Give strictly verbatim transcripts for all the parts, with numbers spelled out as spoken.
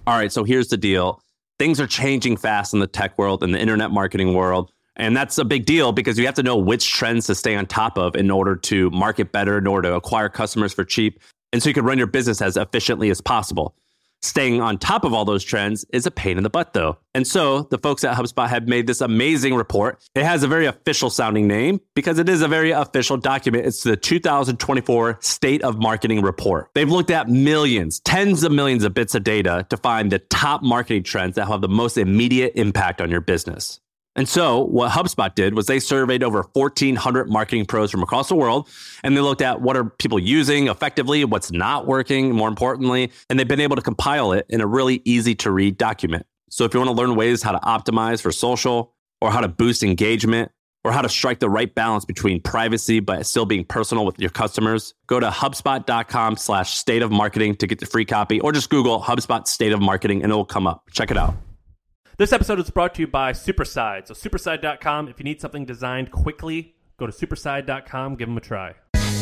all right, so here's the deal. Things are changing fast in the tech world and the internet marketing world. And that's a big deal because you have to know which trends to stay on top of in order to market better, in order to acquire customers for cheap. And so you can run your business as efficiently as possible. Staying on top of all those trends is a pain in the butt, though. And so the folks at HubSpot have made this amazing report. It has a very official sounding name because it is a very official document. It's the two thousand twenty-four State of Marketing Report. They've looked at millions, tens of millions of bits of data to find the top marketing trends that have the most immediate impact on your business. And so what HubSpot did was they surveyed over fourteen hundred marketing pros from across the world, and they looked at what are people using effectively, what's not working, more importantly, and they've been able to compile it in a really easy to read document. So if you want to learn ways how to optimize for social, or how to boost engagement, or how to strike the right balance between privacy but still being personal with your customers, go to HubSpot.com slash state of marketing to get the free copy, or just Google HubSpot State of Marketing and it will come up. Check it out. This episode is brought to you by Superside. So superside dot com, if you need something designed quickly, go to superside dot com, give them a try.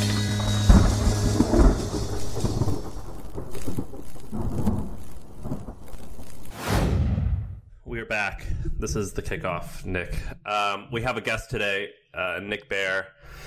We are back. This is the kickoff, Nick. Um, we have a guest today, uh, Nick Bare.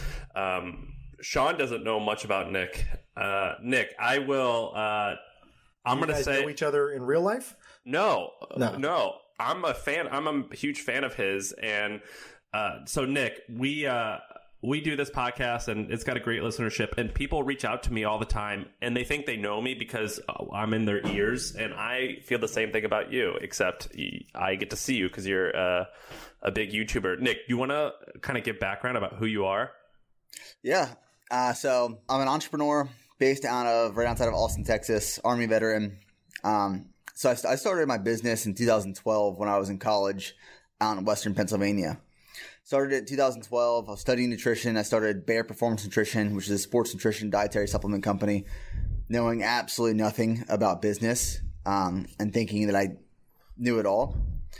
Um, Sean doesn't know much about Nick. Uh, Nick, I will... Uh, I'm going to say... know each other in real life? No. No. No. I'm a fan. I'm a huge fan of his. And uh, so, Nick, we uh, we do this podcast, and it's got a great listenership. And people reach out to me all the time, and they think they know me because I'm in their ears. And I feel the same thing about you, except I get to see you because you're uh, a big YouTuber. Nick, you want to kind of give background about who you are? Yeah. Uh, so I'm an entrepreneur based out of right outside of Austin, Texas, Army veteran. Um So I, I started my business in two thousand twelve when I was in college out in Western Pennsylvania. Started it in two thousand twelve. I was studying nutrition. I started Bare Performance Nutrition, which is a sports nutrition dietary supplement company, knowing absolutely nothing about business um, and thinking that I knew it all.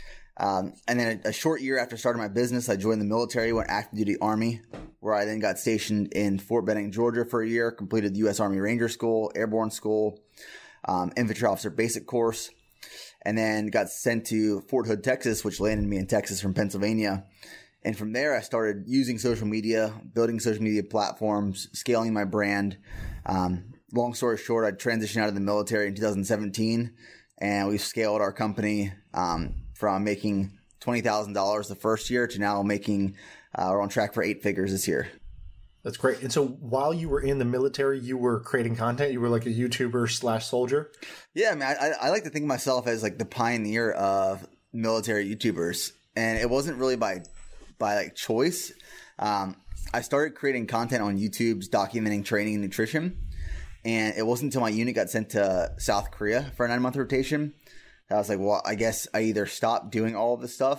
Um, and then a, a short year after starting my business, I joined the military, went active duty Army, where I then got stationed in Fort Benning, Georgia for a year, completed the U S Army Ranger School, Airborne School, Um, infantry officer basic course, and then got sent to Fort Hood, Texas, which landed me in Texas from Pennsylvania. And from there, I started using social media, building social media platforms, scaling my brand. Um, long story short, I transitioned out of the military in two thousand seventeen, and we've scaled our company um, from making twenty thousand dollars the first year to now making, uh, we're on track for eight figures this year. That's great. And so while you were in the military, you were creating content? You were like a YouTuber slash soldier? Yeah, I mean, I, I like to think of myself as like the pioneer of military YouTubers. And it wasn't really by by like choice. Um, I started creating content on YouTube's documenting training and nutrition. And it wasn't until my unit got sent to South Korea for a nine-month rotation that I was like, well, I guess I either stop doing all of this stuff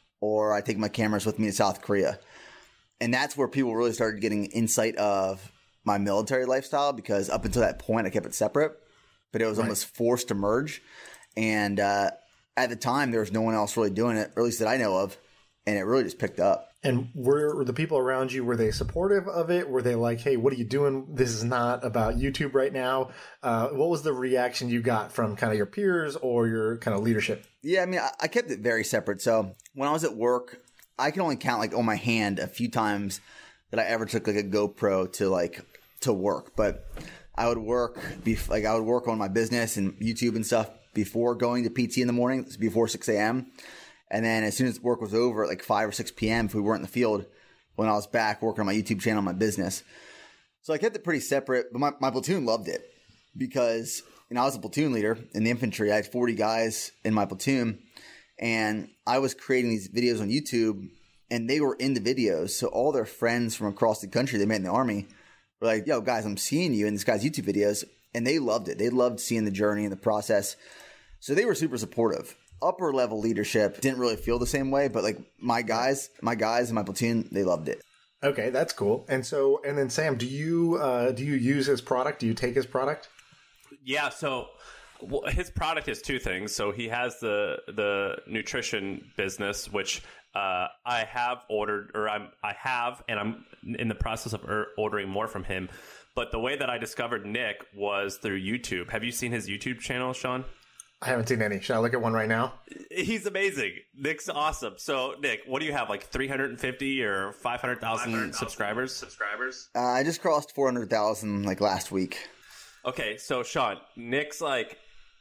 or I take my cameras with me to South Korea. And that's where people really started getting insight of my military lifestyle, because up until that point, I kept it separate, but it was right. almost forced to merge. And uh, at the time, there was no one else really doing it, or at least that I know of, and it really just picked up. And were, were the people around you, were they supportive of it? Were they like, hey, what are you doing? This is not about YouTube right now. Uh, what was the reaction you got from kind of your peers or your kind of leadership? Yeah, I mean, I, I kept it very separate. So when I was at work, I can only count like on my hand a few times that I ever took like a GoPro to like to work. But I would work bef- like I would work on my business and YouTube and stuff before going to P T in the morning, before six a.m. And then as soon as work was over at like five or six p.m. if we weren't in the field, when I was back working on my YouTube channel, my business. So I kept it pretty separate, but my, my platoon loved it because you know I was a platoon leader in the infantry. I had forty guys in my platoon. And I was creating these videos on YouTube, and they were in the videos. So all their friends from across the country they met in the Army were like, yo, guys, I'm seeing you in this guy's YouTube videos. And they loved it. They loved seeing the journey and the process. So they were super supportive. Upper level leadership didn't really feel the same way. But like my guys, my guys in my platoon, they loved it. Okay, that's cool. And so, and then Sam, do you uh, do you use his product? Do you take his product? Yeah, so... Well, his product is two things. So he has the the nutrition business, which uh, I have ordered, or I'm I have, and I'm in the process of er- ordering more from him. But the way that I discovered Nick was through YouTube. Have you seen his YouTube channel, Sean? I haven't seen any. Should I look at one right now? He's amazing. Nick's awesome. So, Nick, what do you have? Like three hundred fifty or five hundred thousand subscribers? Subscribers. Uh, I just crossed four hundred thousand like last week. Okay, so Sean, Nick's like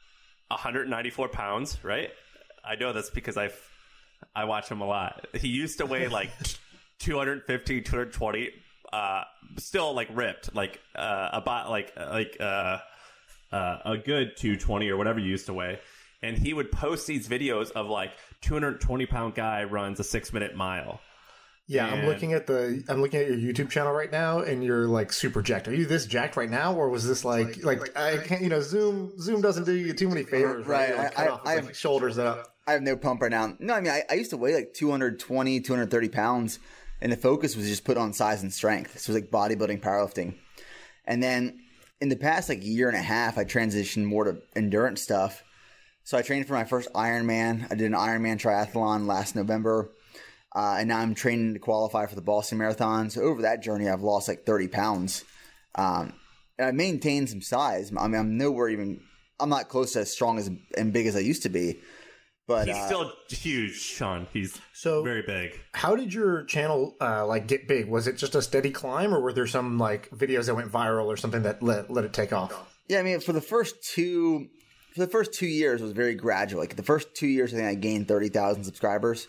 one hundred ninety-four pounds, right? I know that's because I I watch him a lot. He used to weigh like two hundred fifty, two hundred twenty, uh, still like ripped, like uh, about like like uh. Uh, a good two twenty or whatever you used to weigh, and he would post these videos of like two hundred twenty pound guy runs a six minute mile. Yeah, and... I'm looking at the I'm looking at your YouTube channel right now, and you're like super jacked. Are you this jacked right now, or was this like like, like I can't you know Zoom Zoom doesn't do you too many favors, right? Right, Like, I, off, I, I like have shoulders up. I have no pump right now. No, I mean I, I used to weigh like two hundred twenty, two hundred thirty pounds, and the focus was just put on size and strength. So it was like bodybuilding, powerlifting, and then. In the past like year and a half, I transitioned more to endurance stuff. So I trained for my first Ironman. I did an Ironman triathlon last November. Uh, and now I'm training to qualify for the Boston Marathon. So over that journey, I've lost like thirty pounds. Um, and I maintained some size. I mean, I'm nowhere even – I'm not close to as strong as and big as I used to be. But he's uh, still huge, Sean. He's so very big. How did your channel uh, like get big? Was it just a steady climb, or were there some like videos that went viral or something that let let it take off? Yeah, I mean, for the first two for the first two years, it was very gradual. Like the first two years, I think I gained thirty thousand subscribers,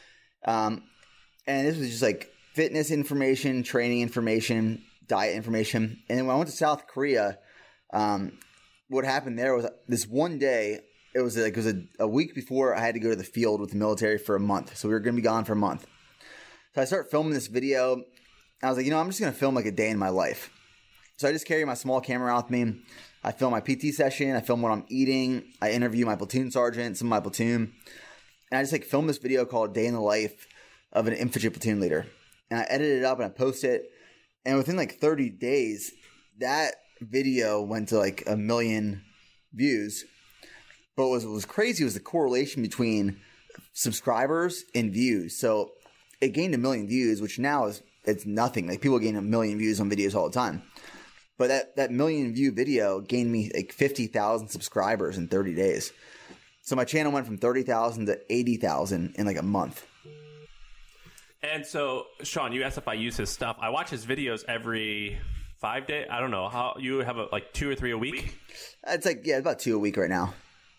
um, and this was just like fitness information, training information, diet information. And then when I went to South Korea, um, what happened there was this one day. It was like it was a, a week before I had to go to the field with the military for a month. So we were going to be gone for a month. So I started filming this video. I was like, you know, I'm just going to film like a day in my life. So I just carry my small camera around with me. I film my P T session. I film what I'm eating. I interview my platoon sergeant, some of my platoon. And I just like film this video called Day in the Life of an Infantry Platoon Leader. And I edit it up and I post it. And within like thirty days, that video went to like a million views. But what was, what was crazy was the correlation between subscribers and views. So it gained a million views, which now is it's nothing. Like people gain a million views on videos all the time. But that, that million view video gained me like fifty thousand subscribers in thirty days. So my channel went from thirty thousand to eighty thousand in like a month. And so, Sean, you asked if I use his stuff. I watch his videos every five days. I don't know. How you have a, like two or three a week? It's like, yeah, about two a week right now.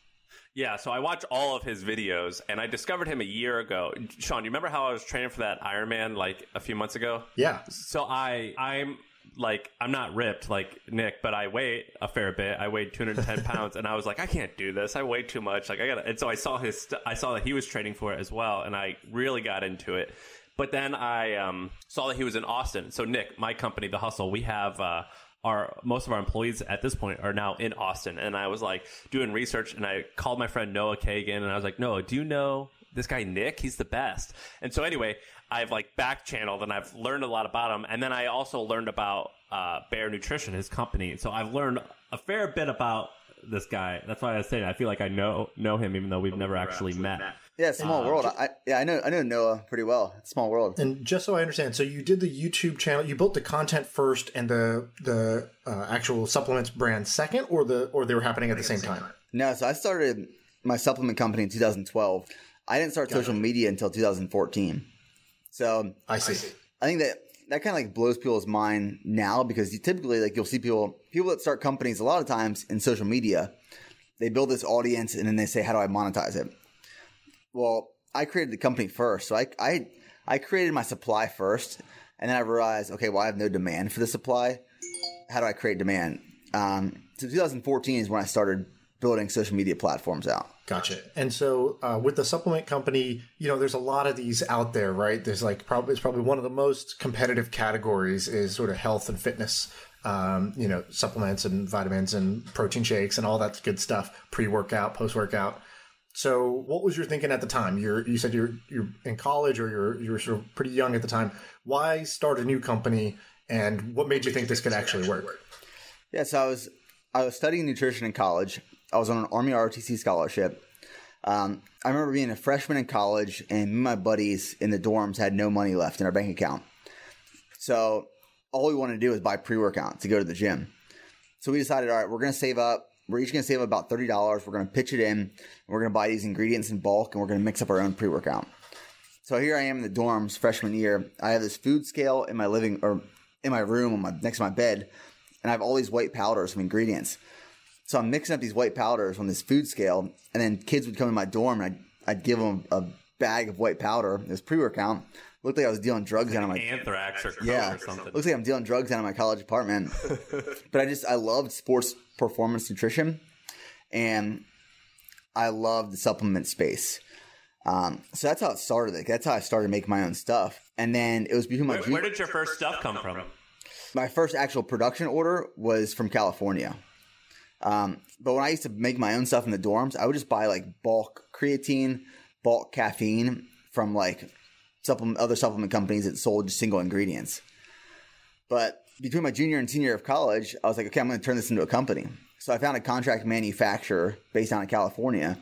Yeah, so I watch all of his videos, and I discovered him a year ago. Sean, you remember how I was training for that Ironman like a few months ago? Yeah. So I, I'm like, I'm not ripped like Nick, but I weigh a fair bit. I weighed two hundred ten pounds, and I was like, I can't do this. I weigh too much. Like I got, and so I saw his, st- I saw that he was training for it as well, and I really got into it. But then I um, saw that he was in Austin. So Nick, my company, The Hustle, we have. Uh, Our, most of our employees at this point are now in Austin. And I was like doing research and I called my friend Noah Kagan and I was like, Noah, do you know this guy Nick? He's the best. And so anyway, I've like back channeled and I've learned a lot about him. And then I also learned about uh, Bear Nutrition, his company. So I've learned a fair bit about this guy. That's why I was saying I feel like I know know him even though we've never actually met. Yeah, small Um, world. I, yeah, I know I know Noah pretty well. It's a small world. And just so I understand, so you did the YouTube channel, you built the content first and the the uh, actual supplements brand second, or the or they were happening at the same time? No, so I started my supplement company in two thousand twelve. I didn't start social media until two thousand fourteen. So I see. I think that that kind of like blows people's mind now because you typically like you'll see people people that start companies a lot of times in social media. They build this audience and then they say, how do I monetize it? Well, I created the company first. So I, I, I created my supply first. And then I realized, okay, well, I have no demand for the supply. How do I create demand? Um, so two thousand fourteen is when I started building social media platforms out. Gotcha. And so uh, with the supplement company, you know, there's a lot of these out there, right? There's like probably it's probably one of the most competitive categories is sort of health and fitness, um, you know, supplements and vitamins and protein shakes and all that good stuff, pre-workout, post-workout. So what was your thinking at the time? You're, you said you're you're in college or you're you were sort of pretty young at the time. Why start a new company and what made you think this could actually work? Yeah, so I was I was studying nutrition in college. I was on an Army R O T C scholarship. Um, I remember being a freshman in college and me and my buddies in the dorms had no money left in our bank account. So all we wanted to do was buy pre-workout to go to the gym. So we decided, all right, we're going to save up. we're each going to save about thirty dollars. We're going to pitch it in. And we're going to buy these ingredients in bulk, and we're going to mix up our own pre-workout. So here I am in the dorms freshman year. I have this food scale in my living or in my room on my, next to my bed, and I have all these white powders of ingredients. So I'm mixing up these white powders on this food scale, and then kids would come in my dorm, and I'd, I'd give them a bag of white powder. It was pre-workout. Looked like I was dealing drugs out of my anthrax or yeah. or something. Looks like I'm dealing drugs out of my college apartment. But I just I loved sports performance nutrition, and I loved the supplement space. Um, so that's how it started. Like, that's how I started making my own stuff. And then it was between my where, ju- where did your first stuff come from? My first actual production order was from California. Um, but when I used to make my own stuff in the dorms, I would just buy like bulk creatine, bulk caffeine from like supplement, other supplement companies that sold just single ingredients. But between my junior and senior year of college, I was like, okay, I'm going to turn this into a company. So I found a contract manufacturer based out of California,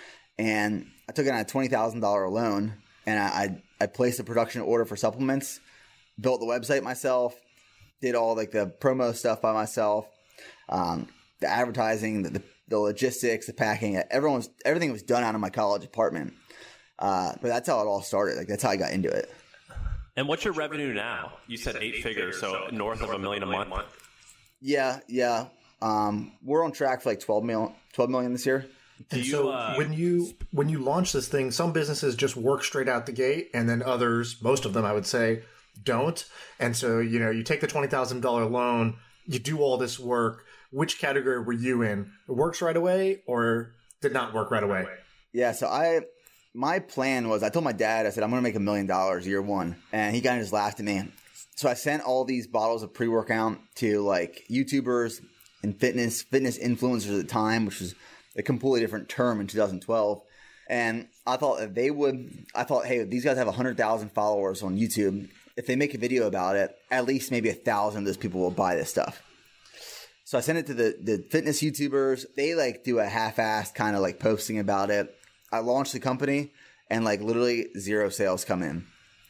and I took it on a twenty thousand dollars loan, and I, I I placed a production order for supplements, built the website myself, did all like the promo stuff by myself, um, the advertising, the, the, the logistics, the packing. Everyone was, everything was done out of my college apartment. Uh, but that's how it all started. Like, that's how I got into it. And what's your revenue now? You said eight figures, so north of a million a month. Yeah, yeah. Um, we're on track for like twelve million, twelve million this year. And Do you, so uh, when you when you launch this thing, some businesses just work straight out the gate, and then others, most of them, I would say, don't. And so, you know, you take the twenty thousand dollars loan, you do all this work. Which category were you in? It works right away, or did not work right away? Yeah, so I my plan was, I told my dad, I said, I'm going to make a million dollars year one. And he kind of just laughed at me. So I sent all these bottles of pre-workout to like YouTubers and fitness, fitness influencers at the time, which was a completely different term in two thousand twelve. And I thought that they would, I thought, hey, these guys have one hundred thousand followers on YouTube. If they make a video about it, at least maybe a thousand of those people will buy this stuff. So I sent it to the, the fitness YouTubers. They like do a half-assed kind of like posting about it. I launched the company, and like literally zero sales come in.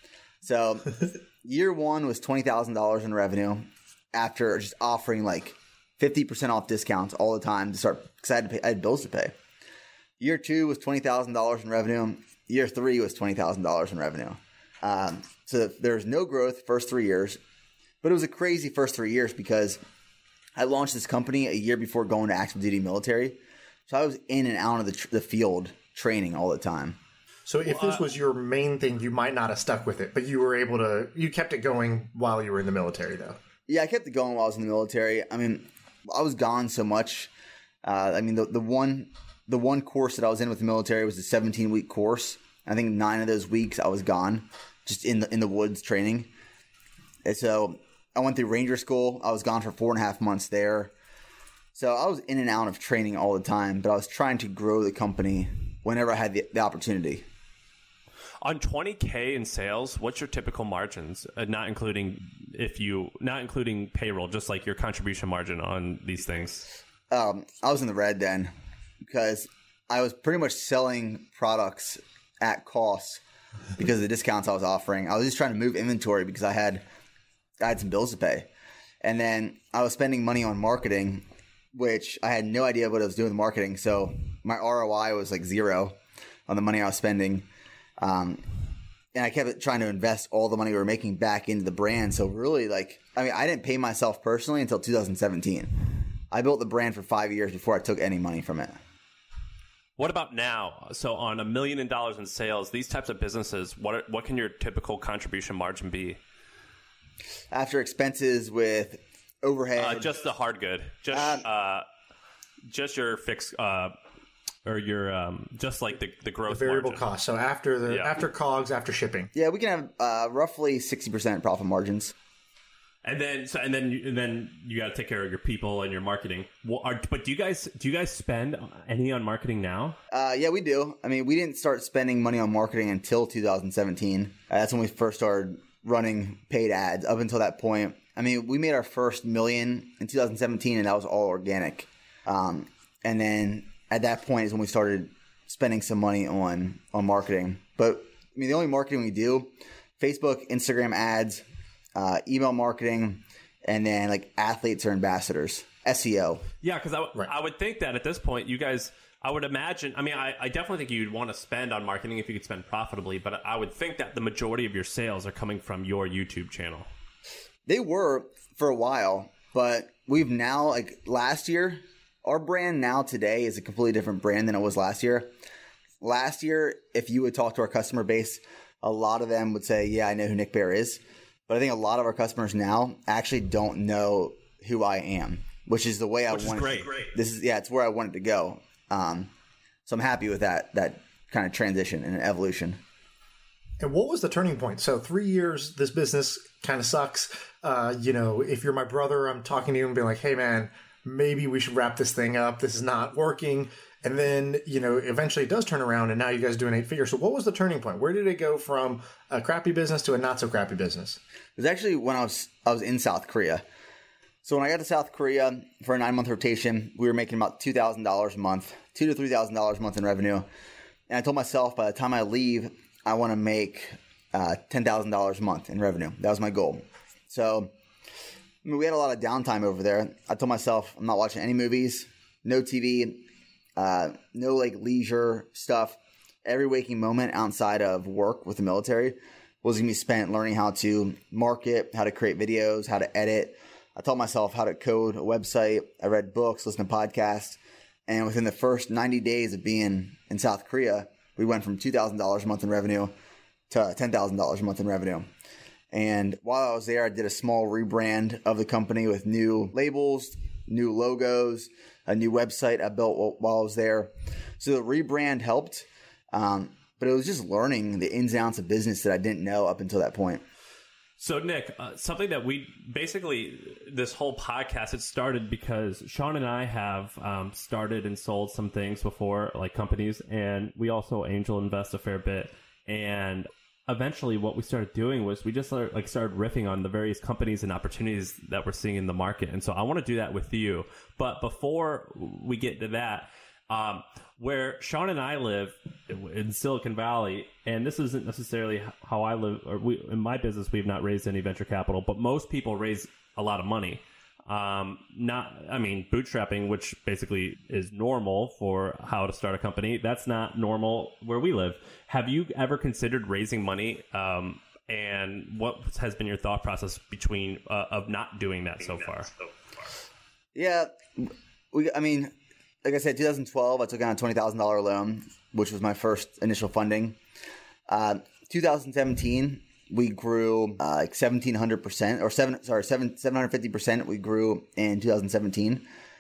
So year one was twenty thousand dollars in revenue after just offering like fifty percent off discounts all the time to start, because I had to pay, I had bills to pay. Year two was twenty thousand dollars in revenue. Year three was twenty thousand dollars in revenue. Um, so there was no growth first three years, but it was a crazy first three years because I launched this company a year before going to active duty military. So I was in and out of the, tr- the field training all the time. So if this was your main thing, you might not have stuck with it, but you were able to, you kept it going while you were in the military though. Yeah, I kept it going while I was in the military. I mean, I was gone so much. Uh, I mean, the, the one the one course that I was in with the military was a seventeen week course. I think nine of those weeks I was gone, just in the in the woods training. And so I went through Ranger School. I was gone for four and a half months there. So I was in and out of training all the time, but I was trying to grow the company whenever I had the, the opportunity. On twenty K in sales, what's your typical margins? Uh, not including if you, not including payroll, just like your contribution margin on these things. Um, I was in the red then because I was pretty much selling products at cost because of the discounts I was offering. I was just trying to move inventory because I had I had some bills to pay, and then I was spending money on marketing, which I had no idea what I was doing with marketing. So my R O I was like zero on the money I was spending. Um, and I kept trying to invest all the money we were making back into the brand. So really, like, I mean, I didn't pay myself personally until two thousand seventeen. I built the brand for five years before I took any money from it. What about now? So on a million dollars in sales, these types of businesses, what what can your typical contribution margin be? After expenses with overhead, Uh, just the hard good, just Um, uh, just your fixed, uh, or your um, just like the the growth The variable margin. cost. So after the Yeah. after cogs, after shipping. yeah, we can have uh, roughly sixty percent profit margins. And then, so, and then, you, and then you got to take care of your people and your marketing. Well, are, but do you guys do you guys spend any on marketing now? Uh, yeah, we do. I mean, we didn't start spending money on marketing until two thousand seventeen. Uh, that's when we first started running paid ads. Up until that point, I mean, we made our first million in two thousand seventeen, and that was all organic. Um, and then at that point is when we started spending some money on on marketing. But I mean, the only marketing we do: Facebook, Instagram ads, uh, email marketing, and then like athletes or ambassadors. S E O. Yeah, because I, w- Right. I would think that at this point, you guys, I would imagine, I mean, I, I definitely think you'd want to spend on marketing if you could spend profitably, but I would think that the majority of your sales are coming from your YouTube channel. They were for a while, but we've now, like last year, our brand now today is a completely different brand than it was last year. Last year, if you would talk to our customer base, a lot of them would say, yeah, I know who Nick Bare is. But I think a lot of our customers now actually don't know who I am, which is the way I Which is wanted. great. To, Great. This is yeah, it's where I wanted to go. Um, so I'm happy with that that kind of transition and evolution. And what was the turning point? So three years, this business kind of sucks. Uh, you know, if you're my brother, I'm talking to you and being like, hey, man, maybe we should wrap this thing up. This is not working. And then, you know, eventually it does turn around and now you guys are doing eight figures. So what was the turning point? Where did it go from a crappy business to a not so crappy business? It was actually when I was I was in South Korea. So when I got to South Korea for a nine month rotation, we were making about two thousand dollars a month, two to three thousand dollars a month in revenue. And I told myself by the time I leave, I want to make uh, ten thousand dollars a month in revenue. That was my goal. So I mean, we had a lot of downtime over there. I told myself I'm not watching any movies, no T V, uh, no like leisure stuff. Every waking moment outside of work with the military was going to be spent learning how to market, how to create videos, how to edit. I taught myself how to code a website. I read books, listened to podcasts. And within the first ninety days of being in South Korea, we went from two thousand dollars a month in revenue to ten thousand dollars a month in revenue. And while I was there, I did a small rebrand of the company with new labels, new logos, a new website I built while I was there. So the rebrand helped. Um, but it was just learning the ins and outs of business that I didn't know up until that point. So, Nick, uh, something that we basically, this whole podcast, it started because Sean and I have um, started and sold some things before, like companies, and we also angel invest a fair bit. And eventually what we started doing was we just started, like started riffing on the various companies and opportunities that we're seeing in the market. And so I want to do that with you. But before we get to that, um, where Sean and I live in Silicon Valley, and this isn't necessarily how I live, or we, in my business, we've not raised any venture capital, but most people raise a lot of money. Um, not, I mean, bootstrapping, which basically is normal for how to start a company. That's not normal where we live. Have you ever considered raising money? Um, and what has been your thought process between, uh, of not doing that so far? Yeah. We, I mean, like I said, two thousand twelve, I took out a twenty thousand dollars loan, which was my first initial funding. Uh, two thousand seventeen, we grew uh, like seventeen hundred percent, or seven, sorry, seven, seven hundred fifty percent we grew in two thousand seventeen.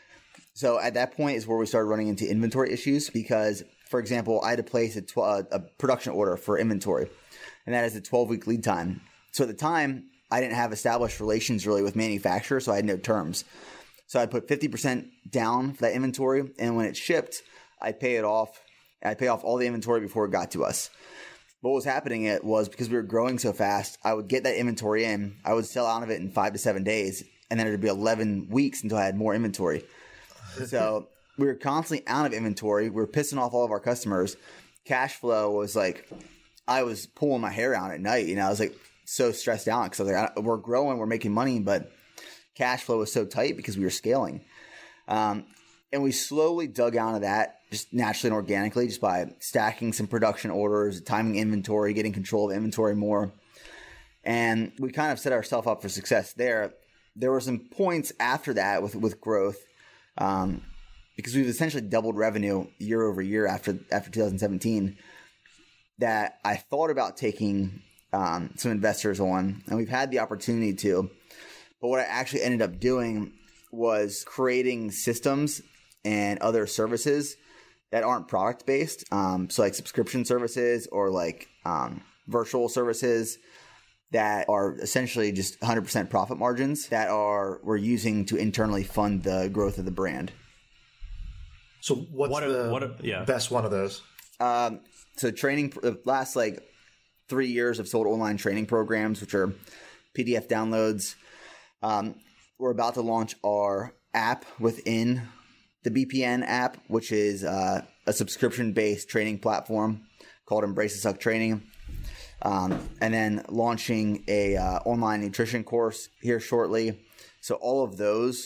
So at that point is where we started running into inventory issues because, for example, I had to place a, tw- a production order for inventory, and that is a twelve-week lead time. So at the time, I didn't have established relations really with manufacturers, so I had no terms. So I put fifty percent down for that inventory, and when it shipped, I pay it off. I pay off all the inventory before it got to us. What was happening it was because we were growing so fast, I would get that inventory in, I would sell out of it in five to seven days, and then it would be eleven weeks until I had more inventory. So we were constantly out of inventory. We were pissing off all of our customers. Cash flow was like, I was pulling my hair out at night. You know, I was like so stressed out because I was like, we're growing, we're making money, but cash flow was so tight because we were scaling. Um, and we slowly dug out of that just naturally and organically just by stacking some production orders, timing inventory, getting control of inventory more. And we kind of set ourselves up for success there. There were some points after that with, with growth um, because we've essentially doubled revenue year over year after, after two thousand seventeen that I thought about taking um, some investors on, and we've had the opportunity to. But what I actually ended up doing was creating systems and other services that aren't product based. Um, so like subscription services or like um, virtual services that are essentially just one hundred percent profit margins that are we're using to internally fund the growth of the brand. So what's What a- the what a- yeah. best one of those? Um, so training, the last like three years I've sold online training programs, which are P D F downloads. Um, we're about to launch our app within the B P N app, which is uh, a subscription-based training platform called Embrace the Suck Training. Um, and then launching a uh, online nutrition course here shortly. So all of those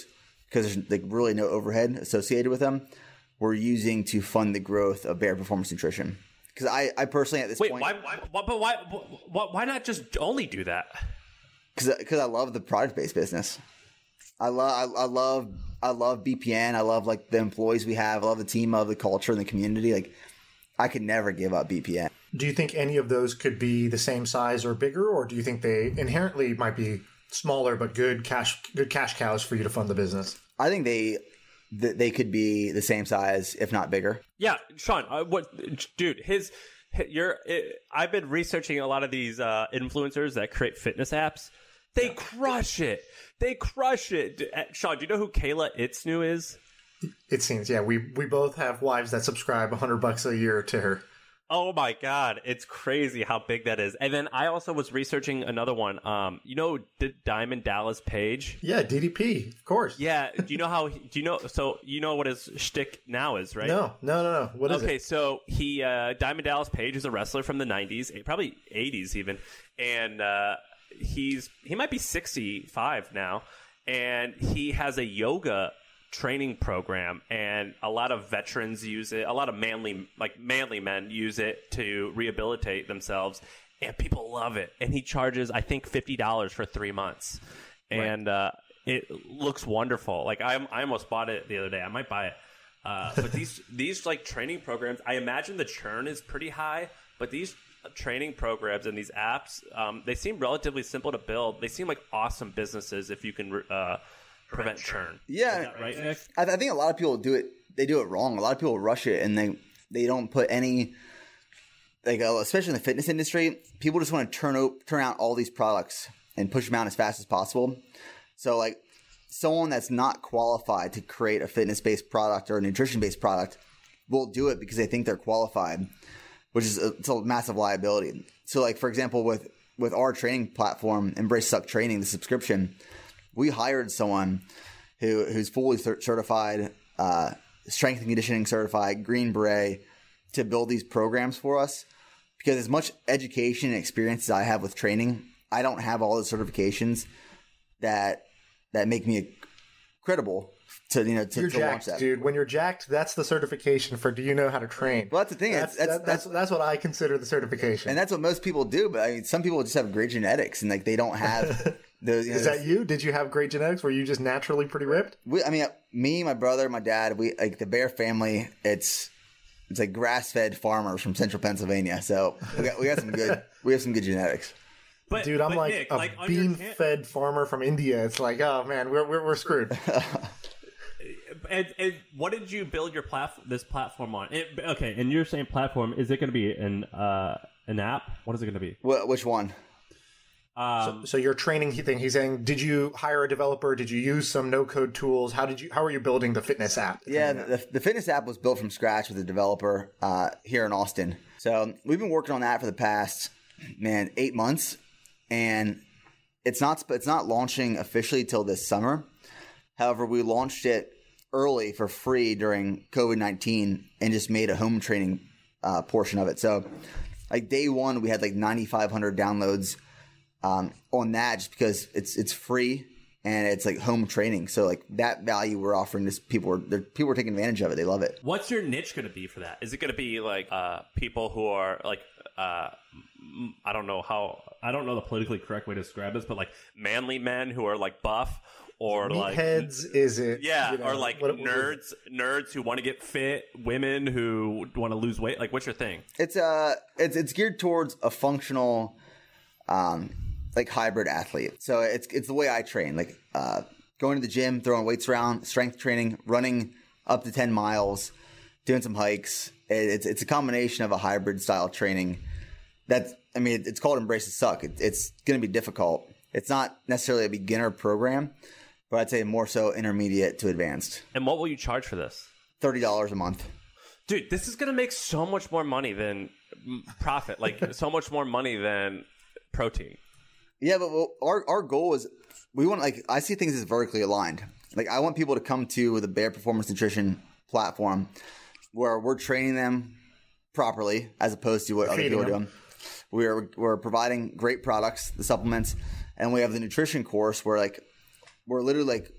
because there's like really no overhead associated with them, we're using to fund the growth of Bare Performance Nutrition. Because I, I personally at this Wait, point, why, why, why, but why, why, why not just only do that? Because because I love the product based business. I love I, I love I love B P N. I love like the employees we have. I love the team. I love the culture and the community. Like I could never give up B P N. Do you think any of those could be the same size or bigger, or do you think they inherently might be smaller but good cash good cash cows for you to fund the business? I think they they could be the same size, if not bigger. Yeah, Sean. Uh, what, dude? His, you're. It, I've been researching a lot of these uh, influencers that create fitness apps. They yeah. crush it. They crush it. Sean, do you know who Kayla Itsnu is? It seems, yeah. We we both have wives that subscribe one hundred bucks a year to her. Oh my God, it's crazy how big that is. And then I also was researching another one. Um, you know, D- Diamond Dallas Page. Yeah, D D P, of course. Yeah. Do you know how? Do you know? So you know what his shtick now is, right? No, no, no, no. What is okay, it? so he uh, Diamond Dallas Page is a wrestler from the nineties, probably eighties even, and uh, he's he might be sixty-five now, and he has a yoga training program, and a lot of veterans use it. A lot of manly, like manly men, use it to rehabilitate themselves, and people love it. And he charges, I think, fifty dollars for three months, and right. uh, it looks wonderful. Like I, I almost bought it the other day. I might buy it. Uh, but these these like training programs, I imagine the churn is pretty high. But these training programs and these apps, um, they seem relatively simple to build. They seem like awesome businesses if you can. Uh, prevent churn. Yeah, right, Nick? I, I think a lot of people do it. They do it wrong. A lot of people rush it, and they they don't put any like, uh, especially in the fitness industry. People just want to turn out turn out all these products and push them out as fast as possible. So, like someone that's not qualified to create a fitness based product or a nutrition based product will do it because they think they're qualified, which is a, it's a massive liability. So, like for example, with with our training platform, Embrace Suck Training, the subscription. We hired someone who who's fully certified, uh, strength and conditioning certified, Green Beret, to build these programs for us. Because as much education and experience as I have with training, I don't have all the certifications that that make me credible to you know to, you're to jacked, launch that. Dude. When you're jacked, that's the certification for do you know how to train? Well, that's the thing. That's that's, that's, that's, that's, that's what I consider the certification. And that's what most people do. But I mean, some people just have great genetics and like they don't have. Those, you know, Is that you? Did you have great genetics? Were you just naturally pretty ripped? We, I mean, me, my brother, my dad, we like the Bear family. It's it's like grass fed farmers from central Pennsylvania. So we got we got some good we have some good genetics. But, Dude, I'm but like Nick, a like bean fed farmer from India. It's like, oh man, we're we're, we're screwed. and, and what did you build your platform this platform on? It, okay, and you're saying platform, is it going to be an uh, an app? What is it going to be? Wh- which one? Um, so, so your training thing, he's saying, did you hire a developer? Did you use some no-code tools? How did you? How are you building the fitness app? Yeah, the, the fitness app was built from scratch with a developer uh, here in Austin. So we've been working on that for the past, man, eight months, and it's not it's not launching officially till this summer. However, we launched it early for free during COVID nineteen and just made a home training uh, portion of it. So, like day one, we had like ninety-five hundred downloads. Um, on that just because it's it's free and it's like home training. So like that value we're offering this people are people are taking advantage of it. They love it. What's your niche going to be for that? Is it going to be like uh, people who are like uh, I don't know how I don't know the politically correct way to describe this, but like manly men who are like buff or like heads? Is it? Yeah, you know, or like what, nerds, nerds who want to get fit, women who want to lose weight. Like, what's your thing? It's uh it's it's geared towards a functional. Um, like hybrid athlete. So it's it's the way I train, like uh, going to the gym, throwing weights around, strength training, running up to ten miles, doing some hikes. It's it's a combination of a hybrid style training. That's I mean it's called Embrace the Suck. It, it's going to be difficult. It's not necessarily a beginner program, but I'd say more so intermediate to advanced. And what will you charge for this? thirty dollars a month. Dude, this is going to make so much more money than profit. Like so much more money than protein. Yeah, but well, our our goal is we want like I see things as vertically aligned. Like I want people to come to the Bare Performance Nutrition platform where we're training them properly as opposed to what other people are doing. We're we're providing great products, the supplements, and we have the nutrition course where like we're literally like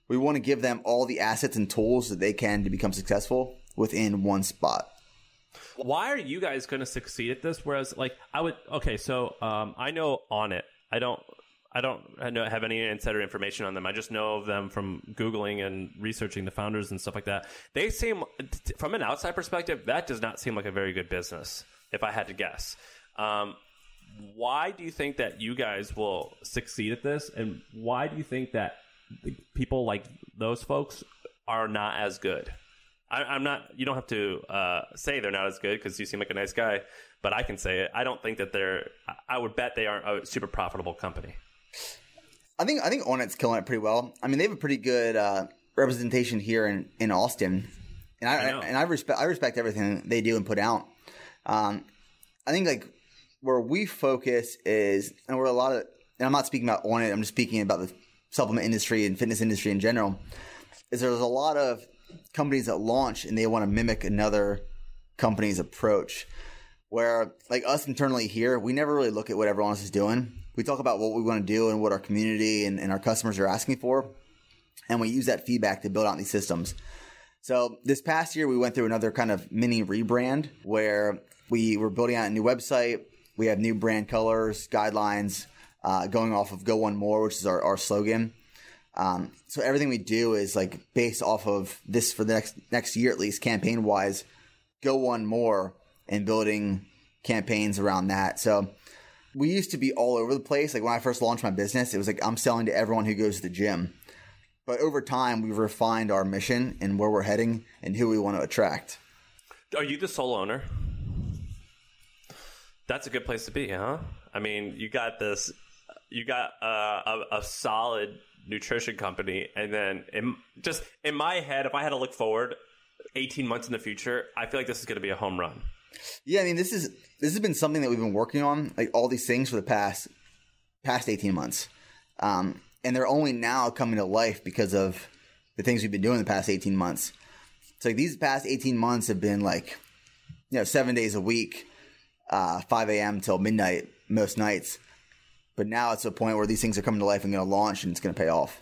we want to give them all the assets and tools that they can to become successful within one spot. Why are you guys going to succeed at this? Whereas, like, I would, okay, so um, I know Onnit. I don't, I don't I don't have any insider information on them. I just know of them from Googling and researching the founders and stuff like that. They seem, from an outside perspective, that does not seem like a very good business, if I had to guess. Um, why do you think that you guys will succeed at this? And why do you think that people like those folks are not as good? I, I'm not, you don't have to uh, say they're not as good because you seem like a nice guy, but I can say it. I don't think that they're, I would bet they aren't a super profitable company. I think I think Onnit's killing it pretty well. I mean, they have a pretty good uh, representation here in, in Austin, and I, I and I respect I respect everything they do and put out. Um, I think like where we focus is, and where a lot of, and I'm not speaking about Onnit, I'm just speaking about the supplement industry and fitness industry in general. Is there's a lot of companies that launch and they want to mimic another company's approach. Where like us internally here, we never really look at what everyone else is doing. We talk about what we want to do and what our community and, and our customers are asking for. And we use that feedback to build out these systems. So this past year, we went through another kind of mini rebrand where we were building out a new website. We have new brand colors, guidelines, uh, going off of Go One More, which is our, our slogan. Um, so everything we do is like based off of this for the next, next year, at least campaign wise, Go One More, and building campaigns around that. So we used to be all over the place. Like when I first launched my business, it was like I'm selling to everyone who goes to the gym. But over time, we've refined our mission and where we're heading and who we want to attract. Are you the sole owner? That's a good place to be, huh? I mean, you got this, you got uh, a, a solid nutrition company. And then in, just in my head, if I had to look forward eighteen months in the future, I feel like this is going to be a home run. Yeah, I mean, this is this has been something that we've been working on, like all these things for the past past eighteen months, um, and they're only now coming to life because of the things we've been doing the past eighteen months. So like these past eighteen months have been like, you know, seven days a week, uh, five a.m. till midnight most nights. But now it's a point where these things are coming to life and going to launch, and it's going to pay off.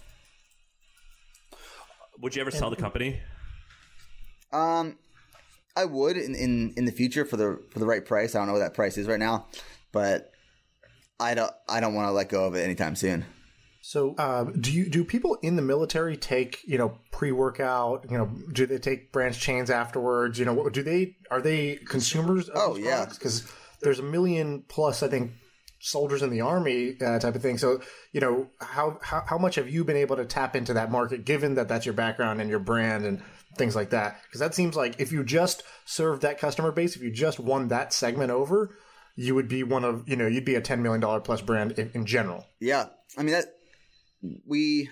Would you ever sell the company? Um. I would in, in, in the future for the for the right price. I don't know what that price is right now, but I don't I don't want to let go of it anytime soon. So, uh, do you do people in the military take you know pre workout? You know, do they take branch chains afterwards? You know, do they are they consumers of oh these yeah, because there's a million plus I think soldiers in the army uh, type of thing. So, you know, how, how how much have you been able to tap into that market, given that that's your background and your brand and things like that? Because that seems like if you just served that customer base, if you just won that segment over, you would be one of, you know, you'd be a ten million dollars plus brand in, in general. Yeah. I mean, that we,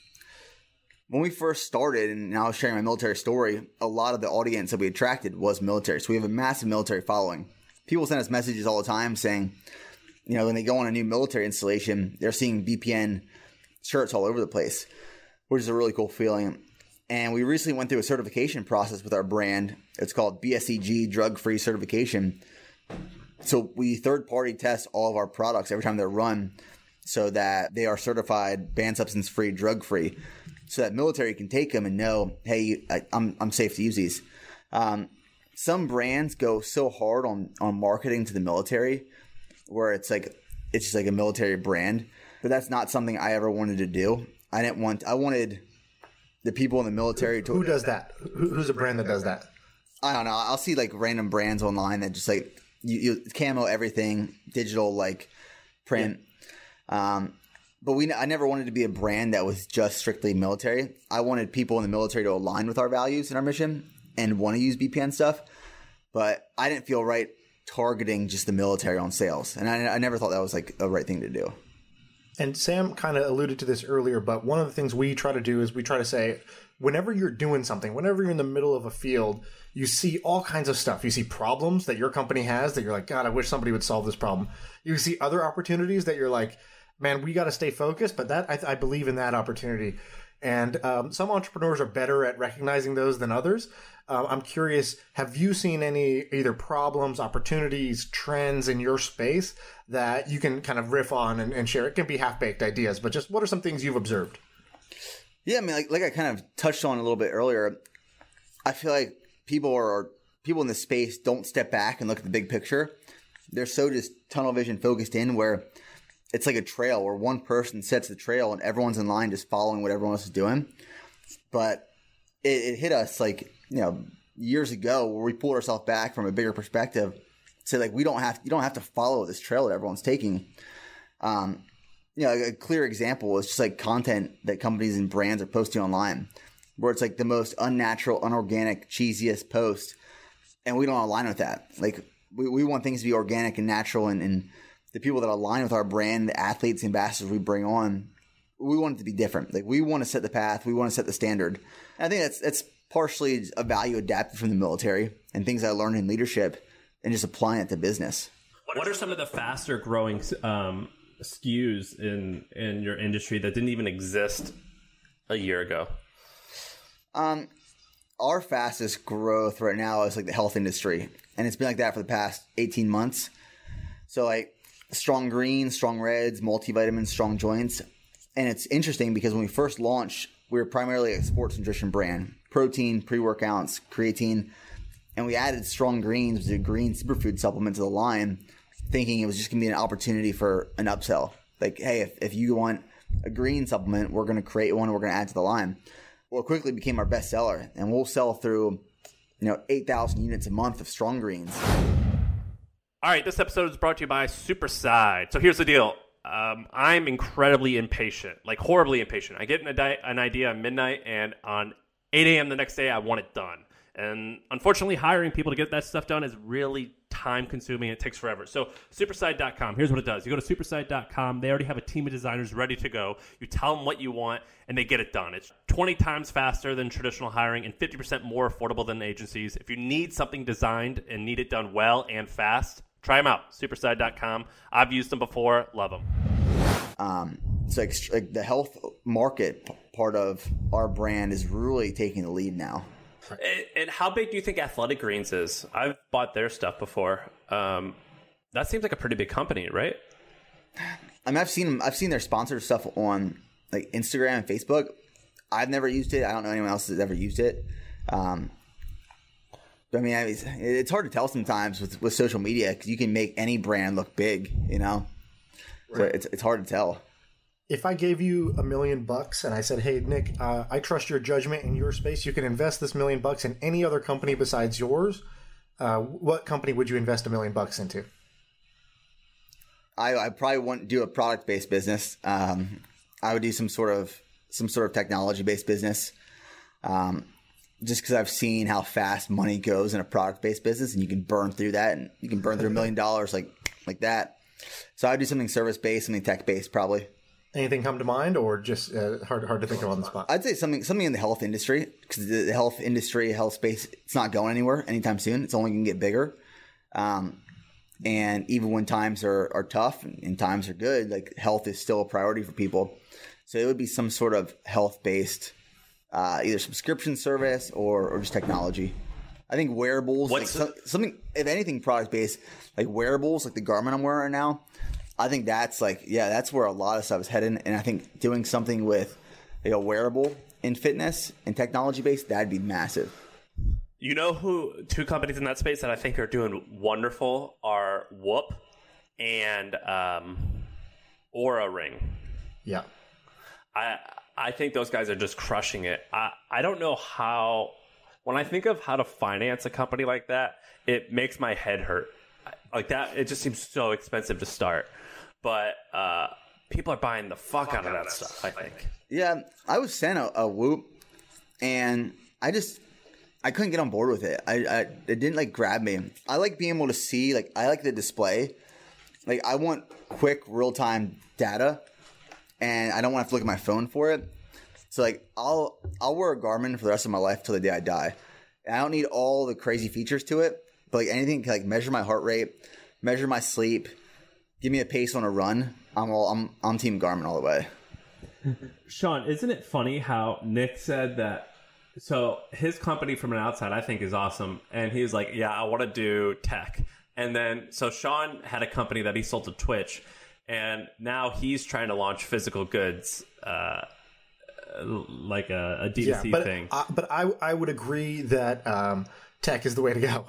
when we first started and I was sharing my military story, a lot of the audience that we attracted was military. So we have a massive military following. People send us messages all the time saying, you know, when they go on a new military installation, they're seeing B P N shirts all over the place, which is a really cool feeling. And we recently went through a certification process with our brand. It's called B S C G Drug-Free Certification. So we third-party test all of our products every time they're run so that they are certified banned substance-free, drug-free, so that military can take them and know, hey, I, I'm I'm safe to use these. Um, some brands go so hard on, on marketing to the military where it's like it's just like a military brand, but that's not something I ever wanted to do. I didn't want – I wanted – the people in the military. To, Who does that? Who, who's a brand that does that? I don't know. I'll see like random brands online that just like you, you camo everything, digital like print. Yeah. Um, but we, I never wanted to be a brand that was just strictly military. I wanted people in the military to align with our values and our mission and want to use B P N stuff. But I didn't feel right targeting just the military on sales, and I, I never thought that was like a right thing to do. And Sam kind of alluded to this earlier, but one of the things we try to do is we try to say, whenever you're doing something, whenever you're in the middle of a field, you see all kinds of stuff. You see problems that your company has that you're like, God, I wish somebody would solve this problem. You see other opportunities that you're like, man, we got to stay focused, but that I, I believe in that opportunity. And um, some entrepreneurs are better at recognizing those than others. Um, I'm curious, have you seen any either problems, opportunities, trends in your space that you can kind of riff on and, and share? It can be half-baked ideas, but just what are some things you've observed? Yeah, I mean, like, like I kind of touched on a little bit earlier, I feel like people are people in this space don't step back and look at the big picture. They're so just tunnel vision focused in where it's like a trail where one person sets the trail and everyone's in line just following what everyone else is doing. But it, it hit us like, you know, years ago where we pulled ourselves back from a bigger perspective. So like we don't have you don't have to follow this trail that everyone's taking. Um, you know, a clear example is just like content that companies and brands are posting online, where it's like the most unnatural, unorganic, cheesiest post, and we don't align with that. Like we, we want things to be organic and natural, and, and the people that align with our brand, the athletes, the ambassadors we bring on, we want it to be different. Like we want to set the path, we want to set the standard. And I think that's that's partially a value adapted from the military and things I learned in leadership, and just applying it to business. What are some of the faster growing um, S K Us in in your industry that didn't even exist a year ago? Um, our fastest growth right now is like the health industry, and it's been like that for the past eighteen months. So like strong greens, strong reds, multivitamins, strong joints. And it's interesting because when we first launched, we were primarily a sports nutrition brand, protein, pre-workouts, creatine, and we added strong greens, which is a green superfood supplement to the line, thinking it was just going to be an opportunity for an upsell. Like, hey, if, if you want a green supplement, we're going to create one and we're going to add to the line. Well, it quickly became our best seller, and we'll sell through, you know, eight thousand units a month of strong greens. All right, this episode is brought to you by Superside. So here's the deal. Um, I'm incredibly impatient, like horribly impatient. I get an, adi- an idea at midnight, and on eight a.m. the next day, I want it done. And unfortunately, hiring people to get that stuff done is really time-consuming. It takes forever. So superside dot com, here's what it does. You go to superside dot com. They already have a team of designers ready to go. You tell them what you want, and they get it done. It's twenty times faster than traditional hiring and fifty percent more affordable than agencies. If you need something designed and need it done well and fast, try them out. superside dot com. I've used them before. Love them. Um, it's like, like the health market part of our brand is really taking the lead now. And, and how big do you think Athletic Greens is? I've bought their stuff before. Um, that seems like a pretty big company, right? I mean, I've seen I've seen their sponsored stuff on like Instagram and Facebook. I've never used it. I don't know anyone else that's ever used it. Um, but I mean, I, it's, it's hard to tell sometimes with, with social media because you can make any brand look big, you know. Right. So it's it's hard to tell. If I gave you a million bucks and I said, hey, Nick, uh, I trust your judgment in your space. You can invest this million bucks in any other company besides yours. Uh, what company would you invest a million bucks into? I, I probably wouldn't do a product-based business. Um, I would do some sort of some sort of technology-based business. Um, just because I've seen how fast money goes in a product-based business, and you can burn through that, and you can burn through a million dollars like like that. So I'd do something service-based, something tech-based, probably. Anything come to mind, or just uh, hard hard to think of on the spot? I'd say something something in the health industry, because the, the health industry, health space, it's not going anywhere anytime soon. It's only going to get bigger. Um, and even when times are, are tough and, and times are good, like health is still a priority for people. So it would be some sort of health-based, uh, either subscription service or, or just technology. I think wearables, like so, something, if anything, product-based, like wearables, like the Garmin I'm wearing right now. I think that's like, yeah, that's where a lot of stuff is heading. And I think doing something with like a wearable in fitness and technology based, that'd be massive. You know who, two companies in that space that I think are doing wonderful are Whoop and um, Oura Ring. Yeah. I I think those guys are just crushing it. I, I don't know how, when I think of how to finance a company like that, it makes my head hurt. Like that, it just seems so expensive to start. But uh, people are buying the fuck, fuck out of that, that stuff, I think. Yeah, I was sent a, a Whoop, and I just, I couldn't get on board with it. I, I It didn't, like, grab me. I like being able to see, like, I like the display. Like, I want quick, real-time data, and I don't want to have to look at my phone for it. So, like, I'll I'll wear a Garmin for the rest of my life till the day I die. And I don't need all the crazy features to it, but, like, anything can, like, measure my heart rate, measure my sleep, give me a pace on a run. I'm all I'm I'm Team Garmin all the way. Sean, isn't it funny how Nick said that? So his company from an outside, I think, is awesome, and he was like, "Yeah, I want to do tech." And then so Sean had a company that he sold to Twitch, and now he's trying to launch physical goods uh, like a, a D two C yeah, but, thing. Uh, but I I would agree that um, tech is the way to go.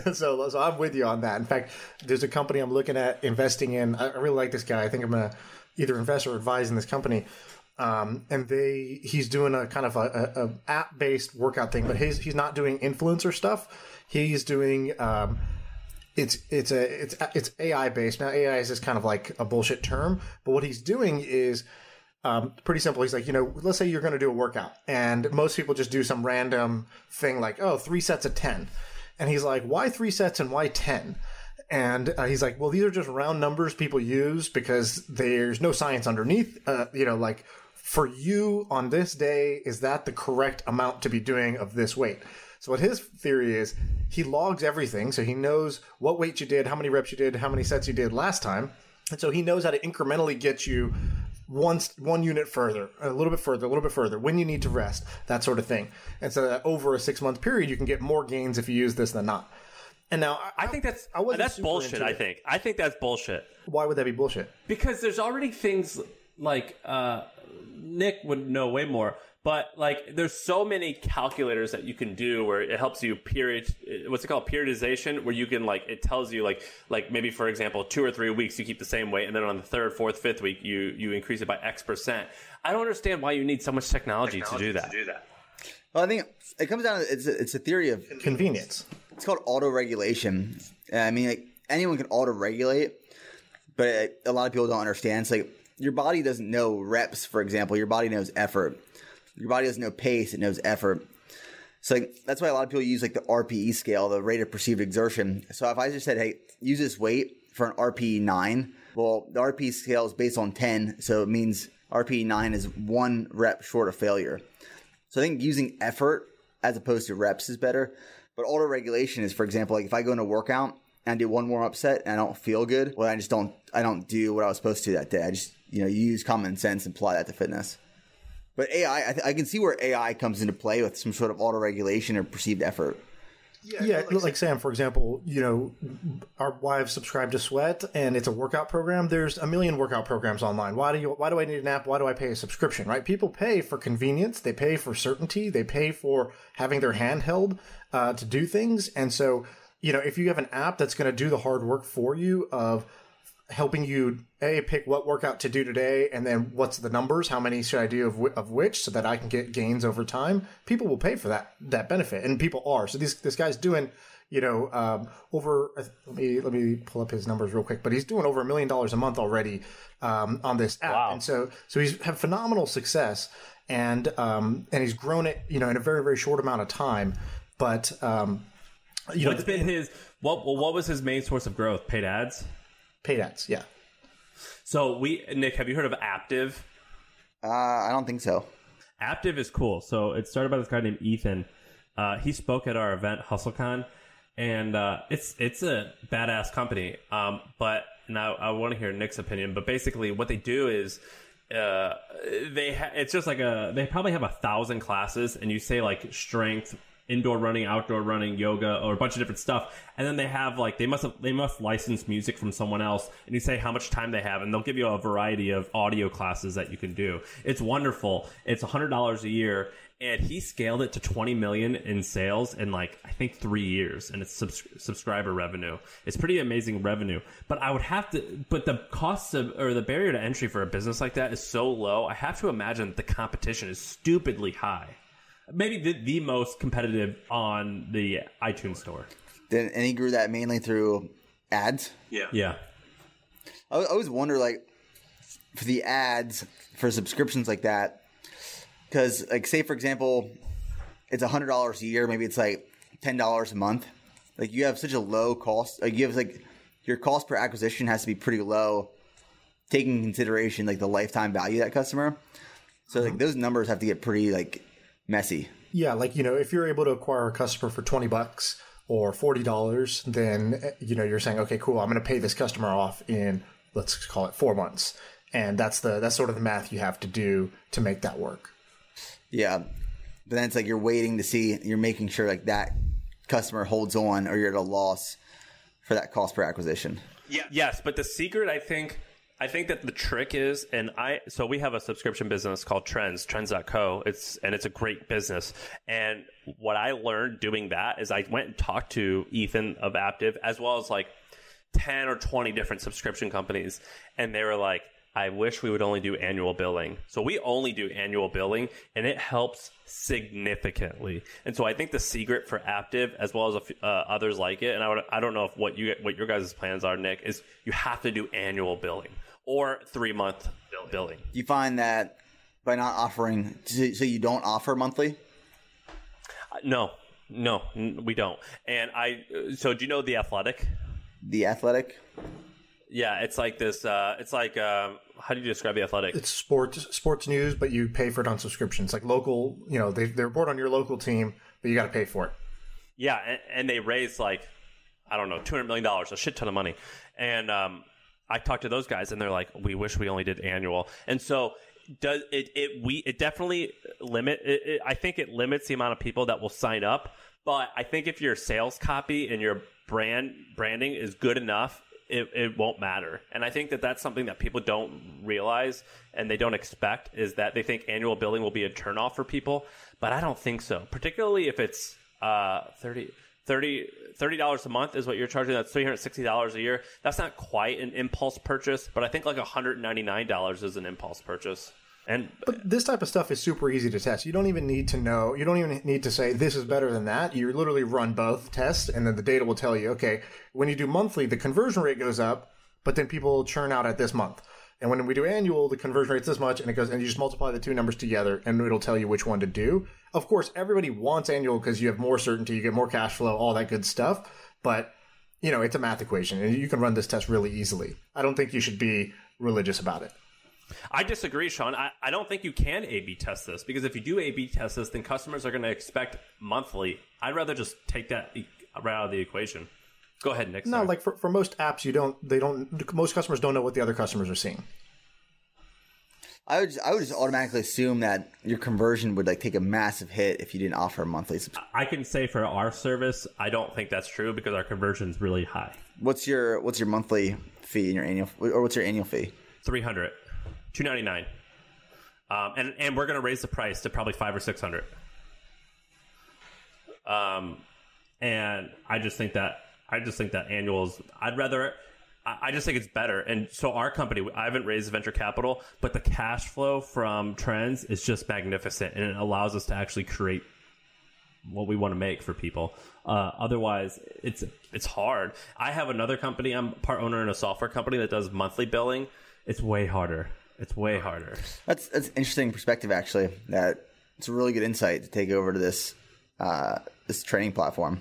so so I'm with you on that. In fact, there's a company I'm looking at investing in. I really like this guy. I think I'm gonna either invest or advise in this company. Um, and they he's doing a kind of a, a, a app based workout thing, but he's he's not doing influencer stuff. He's doing um, it's it's a it's it's A I based. Now A I is just kind of like a bullshit term, but what he's doing is Um, pretty simple. He's like, you know, let's say you're going to do a workout, and most people just do some random thing like, oh, three sets of ten. And he's like, why three sets and why ten? And uh, he's like, well, these are just round numbers people use because there's no science underneath. Uh, you know, like for you on this day, is that the correct amount to be doing of this weight? So what his theory is, he logs everything. So he knows what weight you did, how many reps you did, how many sets you did last time. And so he knows how to incrementally get you one one unit further, a little bit further, a little bit further, when you need to rest, that sort of thing. And so that over a six month period, you can get more gains if you use this than not. And now I, I think that's I wasn't that's super bullshit. into I it. think I think that's bullshit Why would that be bullshit? because there's already things like uh, Nick would know way more. But like, there's so many calculators that you can do where it helps you period. What's it called? Periodization, where you can like it tells you like like maybe for example, two or three weeks you keep the same weight, and then on the third, fourth, fifth week you you increase it by X percent. I don't understand why you need so much technology, technology to do that. To do that. Well, I think it comes down to it's a, it's a theory of Convenience. It's called auto-regulation. I mean, like anyone can auto-regulate, but it, a lot of people don't understand. It's like your body doesn't know reps, for example. Your body knows effort. Your body doesn't know pace; it knows effort. So like, that's why a lot of people use like the R P E scale, the rate of perceived exertion. So if I just said, "Hey, use this weight for an R P E nine," well, the R P E scale is based on ten, so it means R P E nine is one rep short of failure. So I think using effort as opposed to reps is better. But auto-regulation is, for example, like if I go into a workout and I do one warm-up set and I don't feel good, well, I just don't I don't do what I was supposed to that day. I just you know use common sense and apply that to fitness. But A I, I, th- I can see where A I comes into play with some sort of auto-regulation or perceived effort. Yeah, yeah like, like Sam, for example, you know, our wives subscribe to Sweat, and it's a workout program. There's a million workout programs online. Why do you? Why do I need an app? Why do I pay a subscription? Right? People pay for convenience. They pay for certainty. They pay for having their hand held uh, to do things. And so, you know, if you have an app that's going to do the hard work for you of helping you a pick what workout to do today, and then what's the numbers, how many should I do of, w- of which, so that I can get gains over time, people will pay for that that benefit, and people are. So this this guy's doing, you know, um, over. Let me let me pull up his numbers real quick, but he's doing over a million dollars a month already um, on this app, Wow. and so so he's had phenomenal success, and um, and he's grown it, you know, in a very very short amount of time, but um, you know, What's been his what? Well, what was his main source of growth? Paid ads. paid ads, yeah. So we, Nick, have you heard of Aptiv? Uh, I don't think so. Aptiv is cool. So it started by this guy named Ethan. Uh, he spoke at our event, HustleCon, and uh, it's it's a badass company. Um, but now I want to hear Nick's opinion. But basically, what they do is uh, they ha- it's just like a they probably have a thousand classes, and you say like strength, indoor running, outdoor running, yoga, or a bunch of different stuff. And then they have like, they must have, they must license music from someone else, and you say how much time they have, and they'll give you a variety of audio classes that you can do. It's wonderful. It's a hundred dollars a year. And he scaled it to twenty million in sales in like, I think three years, and it's subs- subscriber revenue. It's pretty amazing revenue. But I would have to, but the cost of, or the barrier to entry for a business like that is so low. I have to imagine that the competition is stupidly high. Maybe the, the most competitive on the iTunes store. Then, and he grew that mainly through ads. Yeah. Yeah. I, I always wonder, like, for the ads for subscriptions like that, because, like, say for example, it's a hundred dollars a year. Maybe it's like ten dollars a month. Like, you have such a low cost. Like, you have like your cost per acquisition has to be pretty low, taking into consideration like the lifetime value of that customer. So, like, those numbers have to get pretty like messy. Yeah, like, you know, if you're able to acquire a customer for twenty bucks or forty dollars, then, you know, you're saying, okay, cool, I'm going to pay this customer off in, let's call it four months. And that's the, that's sort of the math you have to do to make that work. Yeah. But then it's like you're waiting to see, you're making sure like that customer holds on, or you're at a loss for that cost per acquisition. Yeah. Yes, but the secret, I think, I think that the trick is, and I, so we have a subscription business called Trends, trends dot co. It's, and it's a great business. And what I learned doing that is I went and talked to Ethan of Aptiv, as well as like ten or twenty different subscription companies. And they were like, I wish we would only do annual billing. So we only do annual billing, and it helps significantly. And so I think the secret for Aptiv, as well as a few, uh, others like it, and I would, I don't know if what you what your guys' plans are, Nick, is you have to do annual billing or three month billing. You find that by not offering, so you don't offer monthly? Uh, no, no, we don't. And I, so do you know The Athletic? The Athletic? Yeah, it's like this. Uh, it's like uh, how do you describe The Athletic? It's sports sports news, but you pay for it on subscription. It's like local. You know, they they report on your local team, but you got to pay for it. Yeah, and, and they raised like I don't know, two hundred million dollars, a shit ton of money. And um, I talked to those guys, and they're like, "We wish we only did annual." And so does it? It we it definitely limit. It, it, I think it limits the amount of people that will sign up. But I think if your sales copy and your brand branding is good enough, It, it won't matter. And I think that that's something that people don't realize and they don't expect, is that they think annual billing will be a turnoff for people. But I don't think so, particularly if it's uh, thirty dollars a month is what you're charging. That's three hundred sixty dollars a year. That's not quite an impulse purchase, but I think like one hundred ninety-nine dollars is an impulse purchase. And but this type of stuff is super easy to test. You don't even need to know. You don't even need to say this is better than that. You literally run both tests, and then the data will tell you, okay, when you do monthly, the conversion rate goes up, but then people churn out at this month. And when we do annual, the conversion rate's this much, and it goes, and you just multiply the two numbers together, and it'll tell you which one to do. Of course, everybody wants annual because you have more certainty, you get more cash flow, all that good stuff. But you know, it's a math equation, and you can run this test really easily. I don't think you should be religious about it. I disagree, Sean. I, I don't think you can A B test this, because if you do A B test this, then customers are going to expect monthly. I'd rather just take that right out of the equation. Go ahead, Nick. No, sorry. like for, for most apps, you don't. They don't. Most customers don't know what the other customers are seeing. I would just, I would just automatically assume that your conversion would like take a massive hit if you didn't offer a monthly subscription. I can say for our service, I don't think that's true because our conversion is really high. What's your what's your monthly fee and your annual, or what's your annual fee? Three hundred. two ninety-nine, um, and and we're going to raise the price to probably five or six hundred. Um, and I just think that I just think that annuals. I'd rather. I, I just think it's better. And so our company, I haven't raised venture capital, but the cash flow from Trends is just magnificent, and it allows us to actually create what we want to make for people. Uh, otherwise, it's it's hard. I have another company. I'm part owner in a software company that does monthly billing. It's way harder. It's way harder. That's that's interesting perspective, actually. That it's a really good insight to take over to this uh, this training platform.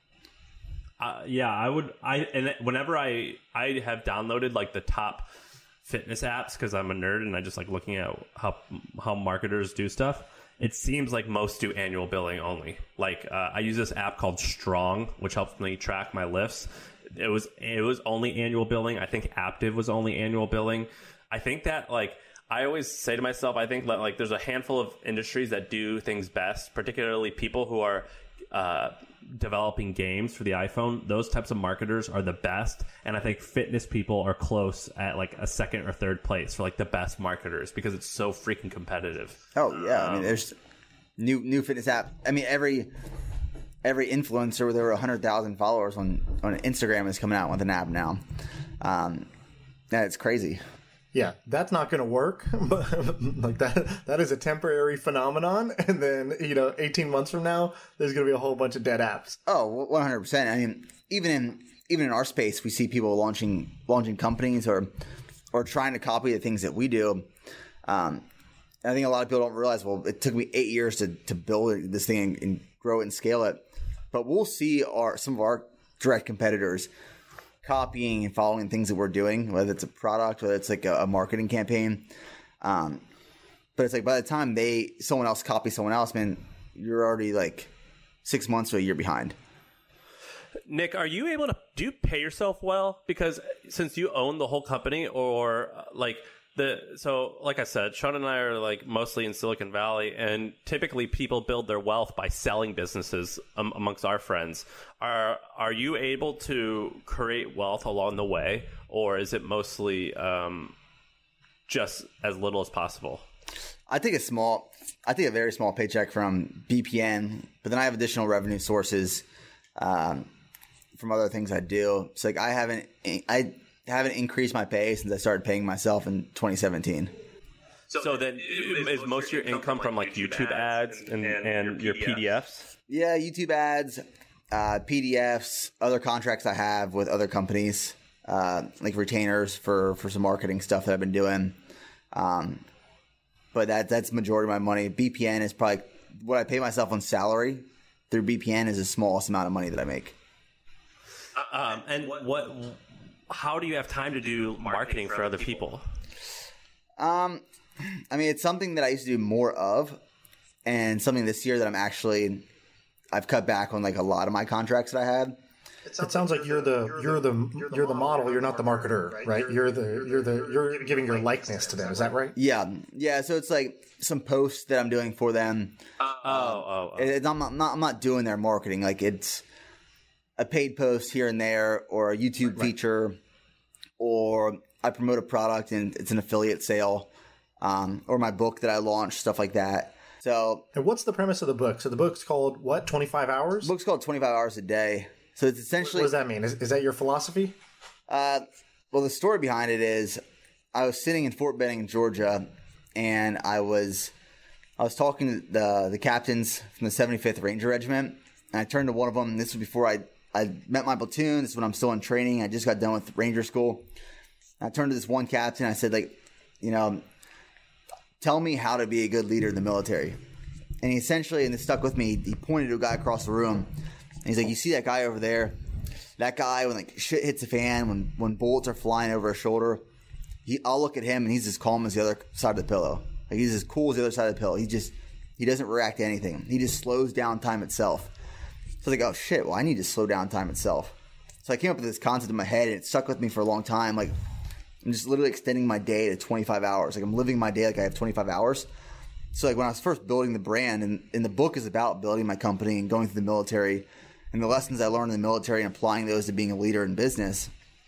Uh, yeah, I would. I and whenever I I have downloaded like the top fitness apps because I'm a nerd and I just like looking at how how marketers do stuff. It seems like most do annual billing only. Like uh, I use this app called Strong, which helps me track my lifts. It was it was only annual billing. I think Aptiv was only annual billing. I think that, like, I always say to myself, I think, like, there's a handful of industries that do things best, particularly people who are uh, developing games for the iPhone. Those types of marketers are the best. And I think fitness people are close at, like, a second or third place for, like, the best marketers because it's so freaking competitive. Oh, yeah. Um, I mean, there's new new fitness app. I mean, every every influencer with over one hundred thousand followers on, on Instagram is coming out with an app now. Um, yeah, it's crazy. Yeah, that's not going to work. Like that, that is a temporary phenomenon. And then, you know, eighteen months from now, there's going to be a whole bunch of dead apps. Oh, one hundred percent. I mean, even in even in our space, we see people launching launching companies or or trying to copy the things that we do. Um, I think a lot of people don't realize, well, it took me eight years to, to build this thing and, and grow it and scale it. But we'll see our some of our direct competitors copying and following things that we're doing, whether it's a product, whether it's like a, a marketing campaign. Um, but it's like by the time they someone else copies someone else, man, you're already like six months to a year behind. Nick, are you able to do you pay yourself well? Because since you own the whole company, or uh, like the so like I said, Sean and I are like mostly in Silicon Valley, and typically people build their wealth by selling businesses um, amongst our friends. Are are you able to create wealth along the way, or is it mostly um, just as little as possible? I take a small, I take a very small paycheck from B P N, but then I have additional revenue sources um, from other things I do. So like I haven't, I haven't increased my pay since I started paying myself in twenty seventeen. So, so then is most of your income from like YouTube ads and, and, and your P D Fs? Yeah, YouTube ads, uh, P D Fs, other contracts I have with other companies, uh, like retainers for, for some marketing stuff that I've been doing. Um, but that that's the majority of my money. B P N is probably what I pay myself on salary through B P N is the smallest amount of money that I make. Um, and what? How do you have time to do marketing for other people? Um, I mean, it's something that I used to do more of, and something this year that I'm actually I've cut back on like a lot of my contracts that I had. It sounds, it sounds like you're the you're the you're the model. You're not the marketer, right? You're the you're the you're giving your likeness to them. Is that right? Yeah, yeah. So it's like some posts that I'm doing for them. Oh, oh, oh. It, I'm, not, I'm not I'm not doing their marketing. Like it's a paid post here and there, or a YouTube right. feature, or I promote a product and it's an affiliate sale, um, or my book that I launched, stuff like that. So, and what's the premise of the book? So the book's called what? twenty-five hours? The book's called twenty-five hours a day. So it's essentially... What does that mean? Is, is that your philosophy? Uh, well, the story behind it is I was sitting in Fort Benning, Georgia, and I was I was talking to the, the captains from the seventy-fifth Ranger Regiment, and I turned to one of them, and this was before I, I met my platoon. This is when I'm still in training. I just got done with Ranger School. And I turned to this one captain, and I said, like, you know, tell me how to be a good leader in the military. And he essentially, and it stuck with me, he pointed to a guy across the room. And he's like, you see that guy over there? That guy, when like shit hits the fan, when, when bullets are flying over his shoulder, he, I'll look at him and he's as calm as the other side of the pillow. Like he's as cool as the other side of the pillow. He just, he doesn't react to anything. He just slows down time itself. So I was like, oh shit, well I need to slow down time itself. So I came up with this concept in my head and it stuck with me for a long time. Like I'm just literally extending my day to twenty-five hours. Like I'm living my day like I have twenty-five hours. So like when I was first building the brand, and, and the book is about building my company and going through the military and the lessons I learned in the military and applying those to being a leader in business,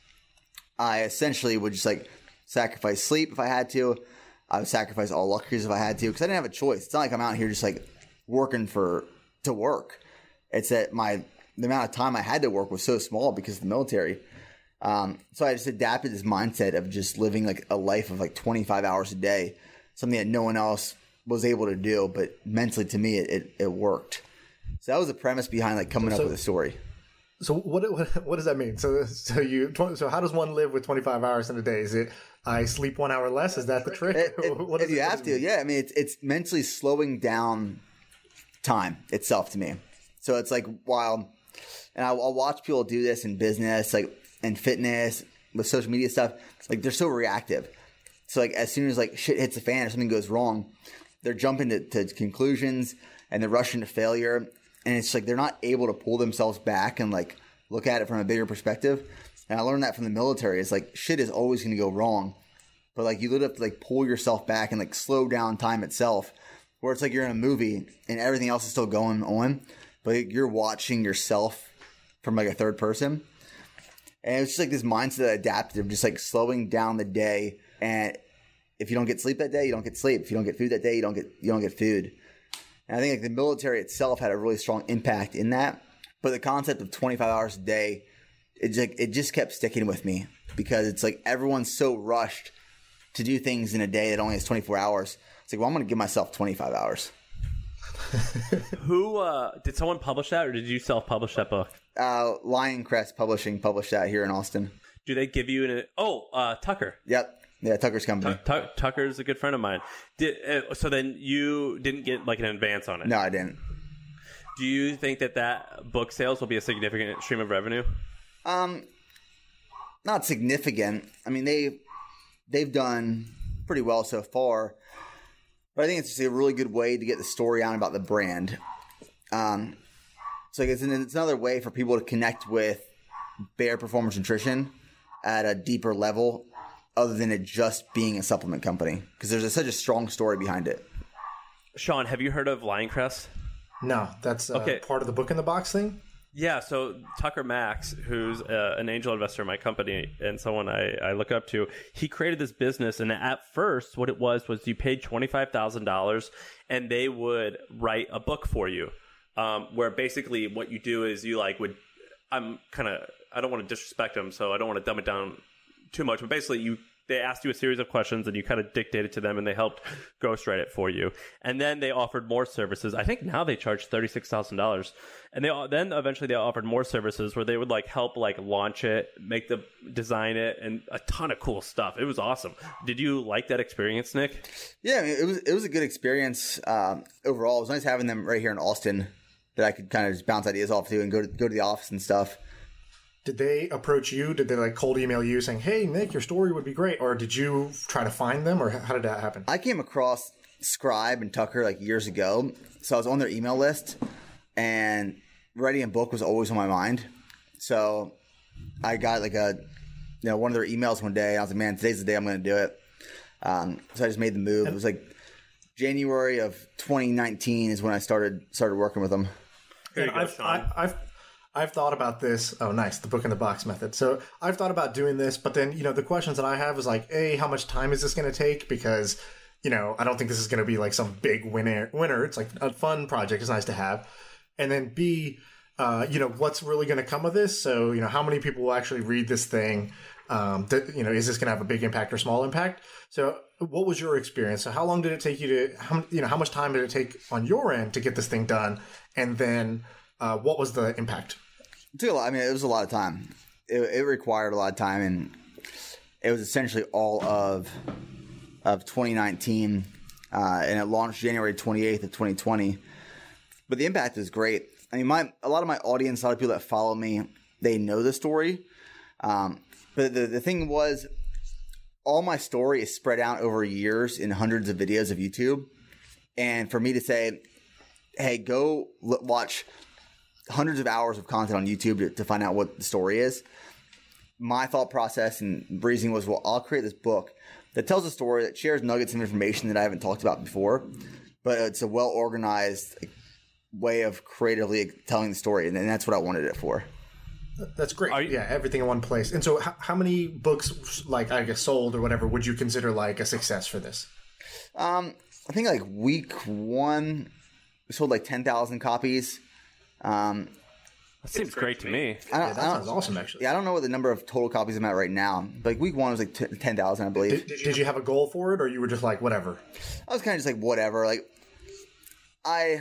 I essentially would just like sacrifice sleep if I had to. I would sacrifice all luxuries if I had to, because I didn't have a choice. It's not like I'm out here just like working for to work. It's that my the amount of time I had to work was so small because of the military. Um, so I just adapted this mindset of just living like a life of like twenty-five hours a day, something that no one else was able to do, but mentally to me it, it, it worked. So that was the premise behind like coming so, up with a story. So what, what what does that mean? So so you so how does one live with twenty-five hours in a day? Is it I sleep one hour less? Is that the trick? It, it, what if you it, have to, yeah. I mean, it's it's mentally slowing down time itself to me. So it's like while, and I'll, I'll watch people do this in business, like in fitness, with social media stuff. Like they're so reactive. So like as soon as like shit hits the fan or something goes wrong, they're jumping to, to conclusions and they're rushing to failure. And it's like they're not able to pull themselves back and like look at it from a bigger perspective. And I learned that from the military. It's like shit is always going to go wrong. But like you literally have to like pull yourself back and like slow down time itself. Where it's like you're in a movie and everything else is still going on, but you're watching yourself from like a third person. And it's just like this mindset adaptive, just like slowing down the day. And if you don't get sleep that day, you don't get sleep. If you don't get food that day, you don't get you don't get food. And I think like the military itself had a really strong impact in that. But the concept of twenty-five hours a day, it just, it just kept sticking with me because it's like everyone's so rushed to do things in a day that only has twenty-four hours. It's like, well, I'm going to give myself twenty-five hours. Who uh, did someone publish that, or did you self-publish that book? Uh, Lioncrest Publishing published that here in Austin. Do they give you an? Oh, uh, Tucker. Yep. Yeah, Tucker's company. T- T- Tucker's a good friend of mine. Did uh, so then you didn't get like an advance on it? No, I didn't. Do you think that that book sales will be a significant stream of revenue? Um, not significant. I mean, they they've done pretty well so far, but I think it's just a really good way to get the story out about the brand. Um, so it's, an, it's another way for people to connect with Bear Performance Nutrition at a deeper level, other than it just being a supplement company, because there's a, such a strong story behind it. Sean, have you heard of Lioncrest? No, that's uh, okay. part of the book in the box thing? Yeah, so Tucker Max, who's uh, an angel investor in my company and someone I, I look up to, he created this business. And at first, what it was was you paid twenty-five thousand dollars and they would write a book for you, um, where basically what you do is you like would, I'm kind of, I don't want to disrespect them, so I don't want to dumb it down too much. But basically, you they asked you a series of questions and you kind of dictated to them and they helped ghostwrite it for you. And then they offered more services. I think now they charge thirty-six thousand dollars. And they then eventually they offered more services where they would like help like launch it, make the design it, and a ton of cool stuff. It was awesome. Did you like that experience, Nick? Yeah, I mean, it was it was a good experience um, overall. It was nice having them right here in Austin that I could kind of just bounce ideas off to and go to go to the office and stuff. Did they approach you? Did they like cold email you saying, "Hey, Nick, your story would be great," or did you try to find them, or how did that happen? I came across Scribe and Tucker like years ago, so I was on their email list, and writing a book was always on my mind. So I got like a, you know, one of their emails one day. And I was like, "Man, today's the day I'm going to do it." Um, so I just made the move. It was like January of twenty nineteen is when I started started working with them. And Go, I've, I, I've I've thought about this. Oh, nice. The book in the box method. So I've thought about doing this, but then, you know, the questions that I have is like, A, how much time is this going to take? Because, you know, I don't think this is going to be like some big winner. winner. It's like a fun project. It's nice to have. And then B, uh, you know, what's really going to come of this? So, you know, how many people will actually read this thing? Um, that, you know, is this going to have a big impact or small impact? So what was your experience? So how long did it take you to, how, you know, how much time did it take on your end to get this thing done? And then uh, what was the impact? It took a lot. I mean, it was a lot of time. It, it required a lot of time, and it was essentially all of of twenty nineteen, uh, and it launched January twenty-eighth of twenty twenty. But the impact was great. I mean, my a lot of my audience, a lot of people that follow me, they know the story. Um, but the the thing was, all my story is spread out over years in hundreds of videos of YouTube, and for me to say, "Hey, go l- watch." hundreds of hours of content on YouTube to, to find out what the story is. My thought process and breezing was, well, I'll create this book that tells a story that shares nuggets of information that I haven't talked about before, but it's a well-organized way of creatively telling the story, and that's what I wanted it for. That's great. You, yeah, everything in one place. And so how, how many books, like, I guess, sold or whatever, would you consider like a success for this? Um, I think like week one, we sold like ten thousand copies. Um, that seems great to me. I don't, Yeah, that I don't, sounds awesome, actually. Yeah, I don't know what the number of total copies I'm at right now. But like week one was like t- ten thousand, I believe. Did, did you have a goal for it, or you were just like, whatever? I was kind of just like, whatever. Like, I,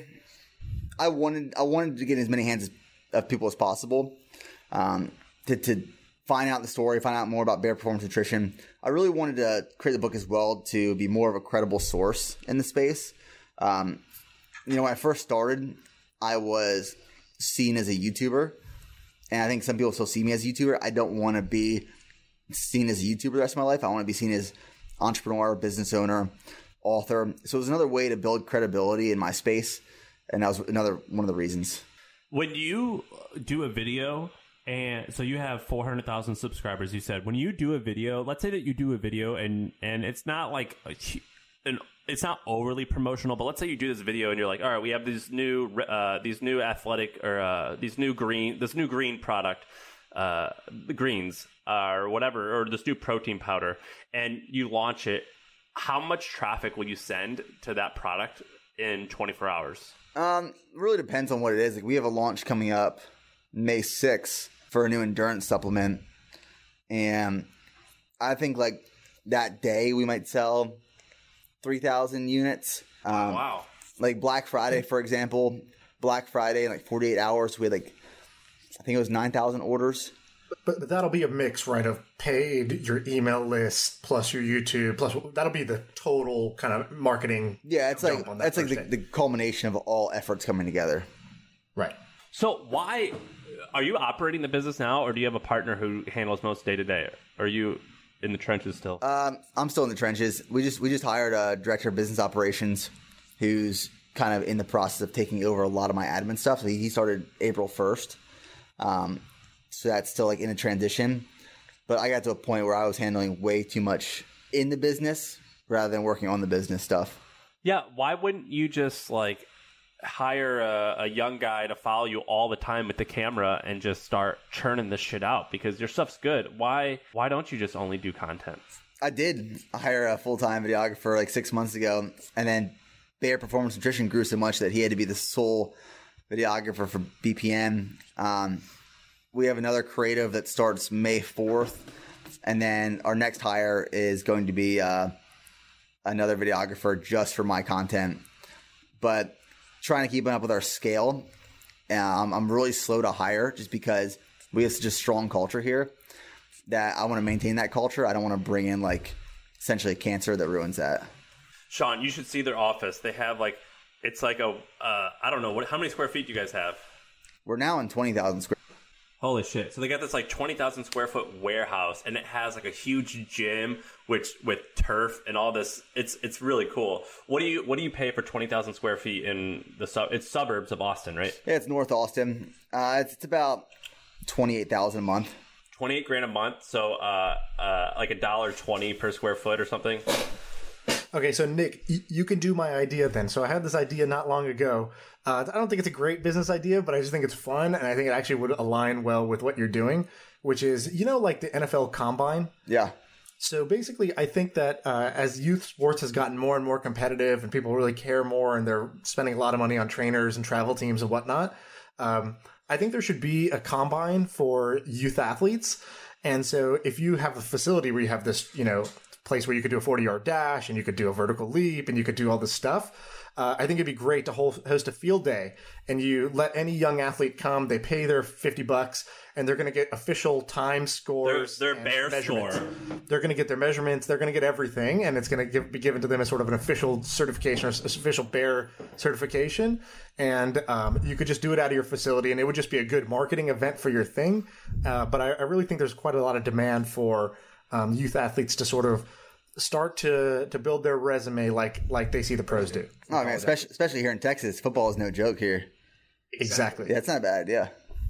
I wanted, I wanted to get in as many hands of people as possible, um, to to find out the story, find out more about Bare Performance Nutrition. I really wanted to create the book as well to be more of a credible source in the space. Um, you know, when I first started, I was seen as a YouTuber, and I think some people still see me as a YouTuber. I don't want to be seen as a YouTuber the rest of my life. I want to be seen as entrepreneur, business owner, author. So it was another way to build credibility in my space, and that was another one of the reasons. When you do a video, and so you have four hundred thousand subscribers, you said, when you do a video, let's say that you do a video and and it's not like a, an it's not overly promotional, but let's say you do this video and you're like, all right, we have these new, uh, these new athletic or uh, these new green, this new green product, uh, the greens uh, or whatever, or this new protein powder, and you launch it. How much traffic will you send to that product in twenty-four hours? Um, really depends on what it is. Like we have a launch coming up May sixth for a new endurance supplement, and I think like that day we might sell three thousand units. Um, oh, wow. Like Black Friday, for example, Black Friday in like forty-eight hours, we had like, I think it was nine thousand orders. But, but that'll be a mix, right, of paid, your email list, plus your YouTube, plus that'll be the total kind of marketing. Yeah, it's like, that that's like the, day. the culmination of all efforts coming together. Right. So why are you operating the business now, or do you have a partner who handles most day to day? Are you in the trenches still? Um, I'm still in the trenches. We just we just hired a director of business operations who's kind of in the process of taking over a lot of my admin stuff. So he, he started April first. Um, so that's still like in a transition. But I got to a point where I was handling way too much in the business rather than working on the business stuff. Yeah, why wouldn't you just like hire a, a young guy to follow you all the time with the camera and just start churning this shit out? Because your stuff's good. Why why don't you just only do content? I did hire a full-time videographer like six months ago, and then Bayer Performance Nutrition grew so much that he had to be the sole videographer for B P M. Um, we have another creative that starts May fourth, and then our next hire is going to be uh, another videographer just for my content. But trying to keep up with our scale, um, I'm really slow to hire just because we have such a strong culture here that I want to maintain that culture. I don't want to bring in like essentially cancer that ruins that. Sean, you should see their office. They have like, it's like a, uh, I don't know, what. how many square feet do you guys have? We're now in twenty thousand square. Holy shit. So they got this like twenty thousand square foot warehouse, and it has like a huge gym which with turf and all this. It's it's really cool. What do you what do you pay for twenty thousand square feet in the sub it's suburbs of Austin, right? Yeah, it's North Austin. Uh, it's, it's about twenty-eight thousand a month. twenty-eight grand a month, so uh, uh, like a dollar twenty per square foot or something. Okay, so Nick, y- you can do my idea then. So I had this idea not long ago. Uh, I don't think it's a great business idea, but I just think it's fun, and I think it actually would align well with what you're doing, which is, you know, like the N F L Combine? Yeah. So basically, I think that uh, as youth sports has gotten more and more competitive and people really care more and they're spending a lot of money on trainers and travel teams and whatnot, um, I think there should be a combine for youth athletes. And so if you have a facility where you have this, you know, place where you could do a forty-yard dash and you could do a vertical leap and you could do all this stuff, uh, I think it'd be great to host a field day, and you let any young athlete come. They pay their fifty bucks, and they're going to get official time scores. Their, their bear measurements. score. They're going to get their measurements. They're going to get everything, and it's going to give, be given to them as sort of an official certification or official bear certification. And um, you could just do it out of your facility, and it would just be a good marketing event for your thing. Uh, but I, I really think there's quite a lot of demand for um, youth athletes to sort of start to to build their resume like like they see the pros do. Oh man, especially especially here in Texas, football is no joke here. Exactly. Yeah, it's not a bad idea.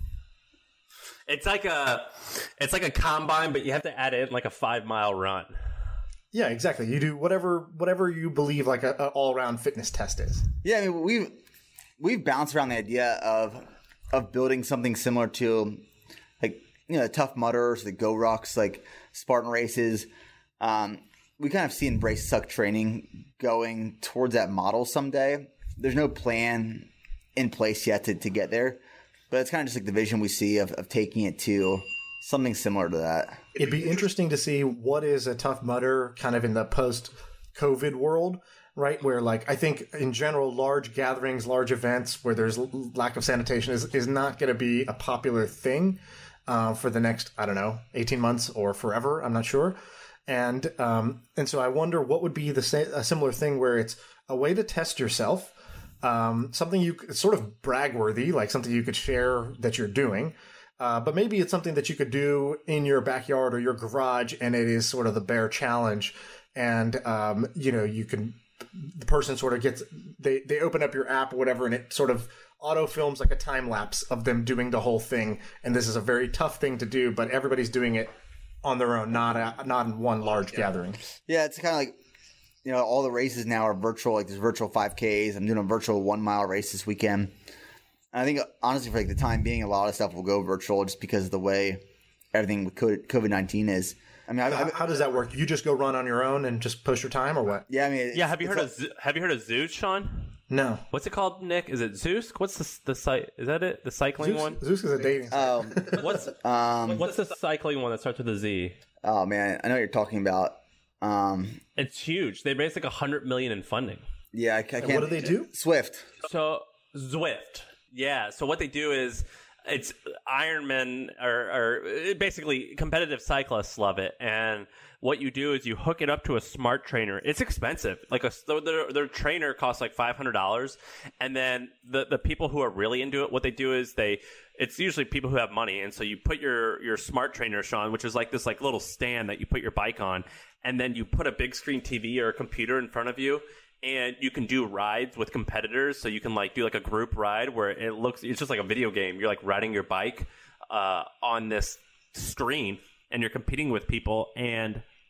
It's like a it's like a combine, but you have to add in like a five mile run. Yeah, exactly. You do whatever whatever you believe like a, a all around fitness test is. Yeah, I mean we've we've bounced around the idea of of building something similar to like you know the Tough Mudders, the Go Rucks, like Spartan races. Um, we kind of see Embrace Suck training going towards that model someday. There's no plan in place yet to, to get there, but it's kind of just like the vision we see of, of taking it to something similar to that. It'd be interesting to see what is a Tough Mudder kind of in the post-COVID world, right? Where like I think in general, large gatherings, large events where there's lack of sanitation is, is not going to be a popular thing uh, for the next, I don't know, eighteen months or forever. I'm not sure. And um, and so I wonder what would be the sa- a similar thing where it's a way to test yourself, um, something you it's sort of brag-worthy, like something you could share that you're doing, uh, but maybe it's something that you could do in your backyard or your garage, and it is sort of the bear challenge, and um, you know you can the person sort of gets they they open up your app or whatever, and it sort of auto films like a time lapse of them doing the whole thing, and this is a very tough thing to do, but everybody's doing it on their own, not a, not in one large gathering. Yeah, it's kind of like, you know, all the races now are virtual. Like there's virtual five Ks. I'm doing a virtual one mile race this weekend. And I think honestly, for like the time being, a lot of stuff will go virtual just because of the way everything with COVID nineteen is. I mean, I, how, how does that work? You just go run on your own and just post your time, or what? Yeah, I mean, yeah. Have you heard like, of Ze- Have you heard of Zeus, Sean? No. What's it called, Nick? Is it Zeus? What's the the site? Is that it? The cycling Zeus, one? Zeus is a dating site. Um, What's um, What's the cycling one that starts with a Z? Oh man, I know what you're talking about. Um, It's huge. They raised like a hundred million in funding. yeah, I, I can't. What do they do? Swift. So Zwift, yeah. So what they do is it's Ironman or, or basically competitive cyclists love it, and what you do is you hook it up to a smart trainer. It's expensive. Like a their, their trainer costs like five hundred dollars, and then the the people who are really into it, what they do is they. It's usually people who have money, and so you put your, your smart trainer, Sean, which is like this like little stand that you put your bike on, and then you put a big screen T V or a computer in front of you, and you can do rides with competitors. So you can like do like a group ride where it looks it's just like a video game. You're like riding your bike uh, on this screen, and you're competing with people, and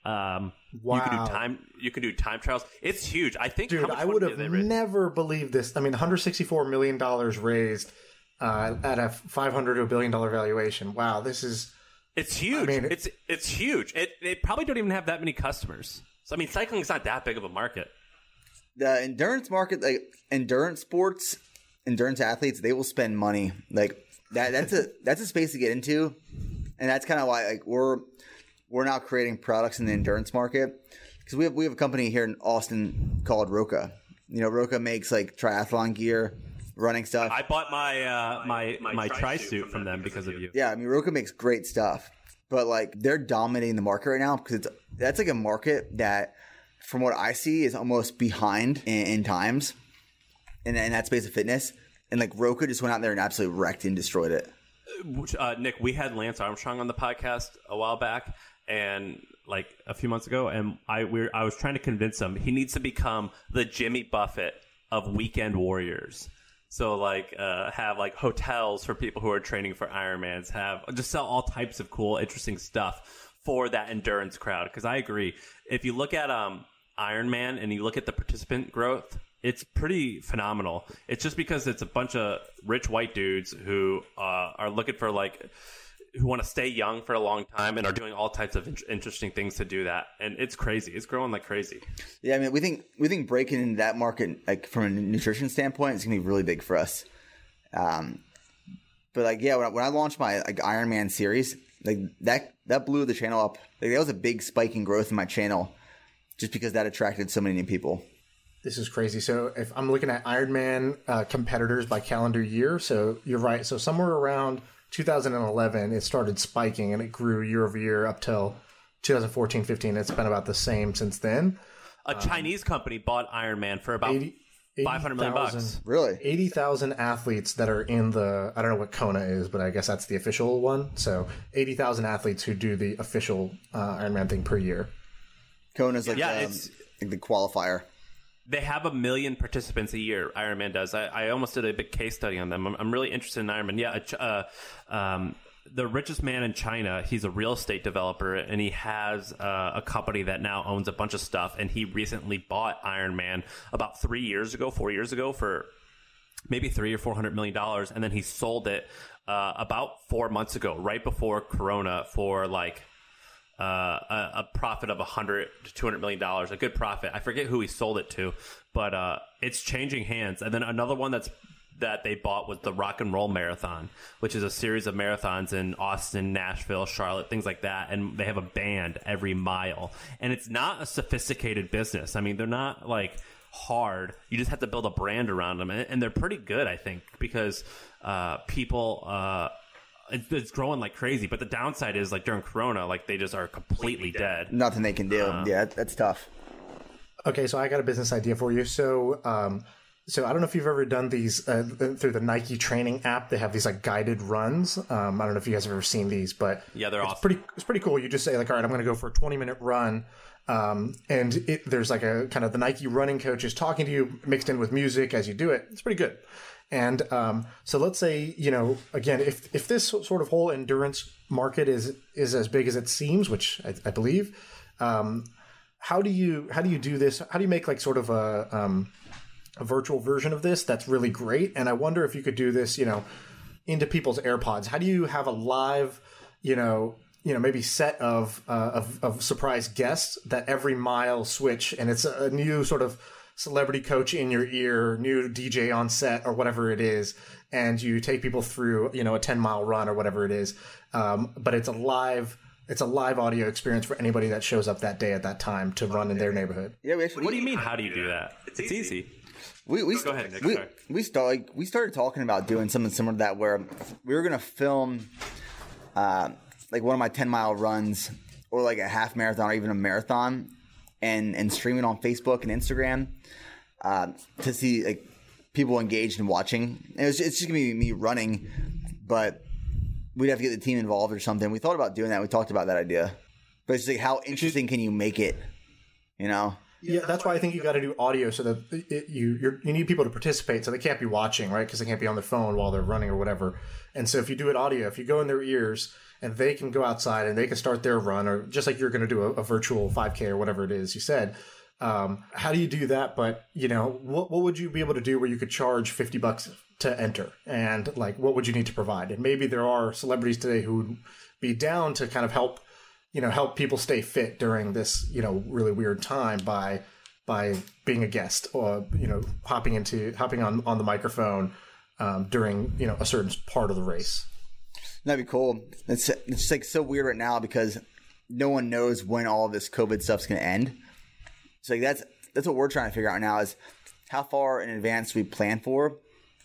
Um, Wow. You could do time. You could do time trials. It's huge. I think. Dude, how much I money would did have they raise? never believed this. I mean, one hundred sixty-four million dollars raised uh, at a five hundred to a billion dollar valuation. Wow, this is. It's huge. I mean, it's it's huge. It they probably don't even have that many customers. So I mean, cycling's not that big of a market. The endurance market, like endurance sports, endurance athletes, they will spend money. Like that. That's a that's a space to get into, and that's kind of why like we're we're now creating products in the endurance market. Because we have we have a company here in Austin called Roka. You know, Roka makes like triathlon gear, running stuff. I bought my uh, my my, my tri suit from them because of you. Yeah, I mean Roka makes great stuff, but like they're dominating the market right now because it's that's like a market that, from what I see, is almost behind in, in times, in, in that space of fitness. And like Roka just went out there and absolutely wrecked and destroyed it. Uh, Nick, we had Lance Armstrong on the podcast a while back, and like a few months ago, and I we I was trying to convince him he needs to become the Jimmy Buffett of weekend warriors. So like uh, have like hotels for people who are training for Ironmans, have just sell all types of cool, interesting stuff for that endurance crowd. Because I agree, if you look at um Ironman and you look at the participant growth, it's pretty phenomenal. It's just because it's a bunch of rich white dudes who uh, are looking for like. who want to stay young for a long time and are doing all types of in- interesting things to do that. And it's crazy. It's growing like crazy. Yeah, I mean, we think we think breaking into that market, like from a nutrition standpoint, is gonna be really big for us. Um, but like, yeah, when I, when I launched my like Ironman series, like that that blew the channel up. Like that was a big spike in growth in my channel, just because that attracted so many new people. This is crazy. So if I'm looking at Ironman uh, competitors by calendar year, so you're right. So somewhere around two thousand eleven, it started spiking and it grew year over year up till two thousand fourteen, fifteen. It's been about the same since then. A um, Chinese company bought Ironman for about eighty, five hundred million bucks. Really? eighty thousand athletes that are in the, I don't know what Kona is, but I guess that's the official one. So eighty thousand athletes who do the official uh, Ironman thing per year. Kona's like, yeah, um, it's, like the qualifier. They have a million participants a year, Ironman does. I, I almost did a big case study on them. I'm, I'm really interested in Ironman. Yeah, uh, um, the richest man in China, he's a real estate developer, and he has uh, a company that now owns a bunch of stuff, and he recently bought Ironman about three years ago, four years ago for maybe three or four hundred million dollars, and then he sold it uh, about four months ago, right before Corona, for like Uh, a, a profit of one hundred to two hundred million dollars, a good profit. I forget who he sold it to, but uh, it's changing hands. And then another one that's that they bought was the Rock and Roll Marathon, which is a series of marathons in Austin, Nashville, Charlotte, things like that. And they have a band every mile. And it's not a sophisticated business. I mean, they're not like hard. You just have to build a brand around them. And, and they're pretty good, I think, because uh, people... Uh, it's growing like crazy, but the downside is like during Corona, like they just are completely dead. Nothing they can do. Uh, yeah, that's tough. Okay, so I got a business idea for you. So, um, so I don't know if you've ever done these uh, through the Nike training app. They have these like guided runs. Um, I don't know if you guys have ever seen these, but yeah, they're it's awesome. Pretty, it's pretty cool. You just say like, all right, I'm going to go for a twenty minute run. Um, and it, there's like a kind of the Nike running coach is talking to you mixed in with music as you do it. It's pretty good. And um, so let's say, you know, again, if if this sort of whole endurance market is is as big as it seems, which I, I believe, um, how do you how do you do this? How do you make like sort of a um, a virtual version of this that's really great? And I wonder if you could do this, you know, into people's AirPods. How do you have a live, you know, you know, maybe set of uh, of, of surprise guests that every mile switch, and it's a new sort of celebrity coach in your ear, new D J on set or whatever it is, and you take people through, you know, a ten mile run or whatever it is. Um, but it's a live, it's a live audio experience for anybody that shows up that day at that time to run in their neighborhood. Yeah, we actually. What do you mean? How do you do that? It's easy. We we go ahead, Nick. We, Sorry. we start like we started talking about doing something similar to that, where we were gonna film, uh, like one of my ten mile runs, or like a half marathon, or even a marathon, and and stream it on Facebook and Instagram. Uh, to see like people engaged and watching. And it was, it's just gonna be me running, but we'd have to get the team involved or something. We thought about doing that. We talked about that idea, but it's just like, how interesting can you make it? You know? Yeah, that's why I think you got to do audio so that it, you you're, you need people to participate, so they can't be watching, right? Because they can't be on their phone while they're running or whatever. And so if you do it audio, if you go in their ears and they can go outside and they can start their run, or just like you're going to do a, a virtual five K or whatever it is you said. Um, how do you do that? But you know, what what would you be able to do where you could charge fifty bucks to enter, and like what would you need to provide? And maybe there are celebrities today who would be down to kind of help. You know, help people stay fit during this, you know, really weird time by by being a guest or, you know, hopping into hopping on, on the microphone um, during, you know, a certain part of the race. That'd be cool. It's it's just like so weird right now because no one knows when all of this COVID stuff's going to end. So like that's that's what we're trying to figure out now is how far in advance we plan for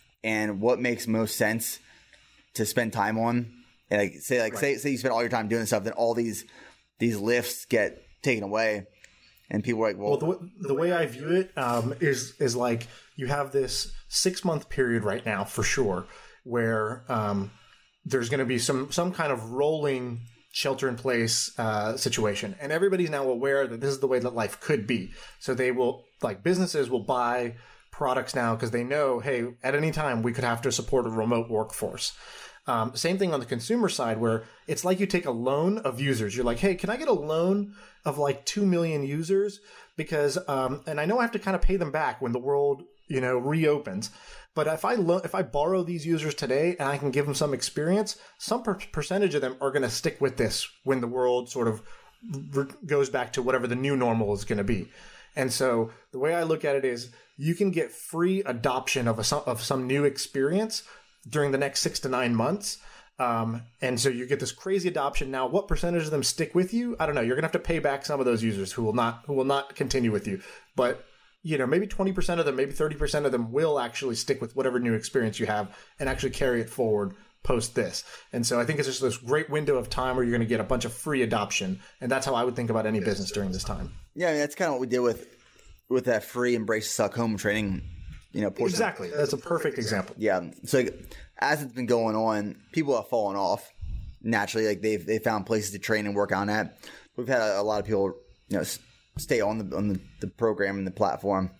and what makes most sense to spend time on. And like say like right. say say you spend all your time doing stuff, then all these these lifts get taken away, and people are like, "Well, well the, the way I view it um, is is like you have this six month period right now for sure, where um, there's going to be some some kind of rolling shelter in place uh, situation, and everybody's now aware that this is the way that life could be. So they will like businesses will buy products now because they know, hey, at any time we could have to support a remote workforce. Um, same thing on the consumer side where it's like you take a loan of users. You're like, hey, can I get a loan of like two million users? Because, um, and I know I have to kind of pay them back when the world, you know, reopens. But if I lo- if I borrow these users today and I can give them some experience, some per- percentage of them are going to stick with this when the world sort of re- goes back to whatever the new normal is going to be. And so the way I look at it is you can get free adoption of a, of some new experience during the next six to nine months. Um, and so you get this crazy adoption. Now, what percentage of them stick with you? I don't know. You're going to have to pay back some of those users who will not, who will not continue with you. But, you know, maybe twenty percent of them, maybe thirty percent of them will actually stick with whatever new experience you have and actually carry it forward post this. And so I think it's just this great window of time where you're going to get a bunch of free adoption. And that's how I would think about any business during this time. Yeah, I mean, that's kind of what we did with, with that free Embrace Suck Home training. You know, portion. Exactly. That's a perfect example. Yeah. So like, as it's been going on, people have fallen off naturally. Like they've they found places to train and work on at. We've had a, a lot of people, you know, stay on the on the, the program and the platform.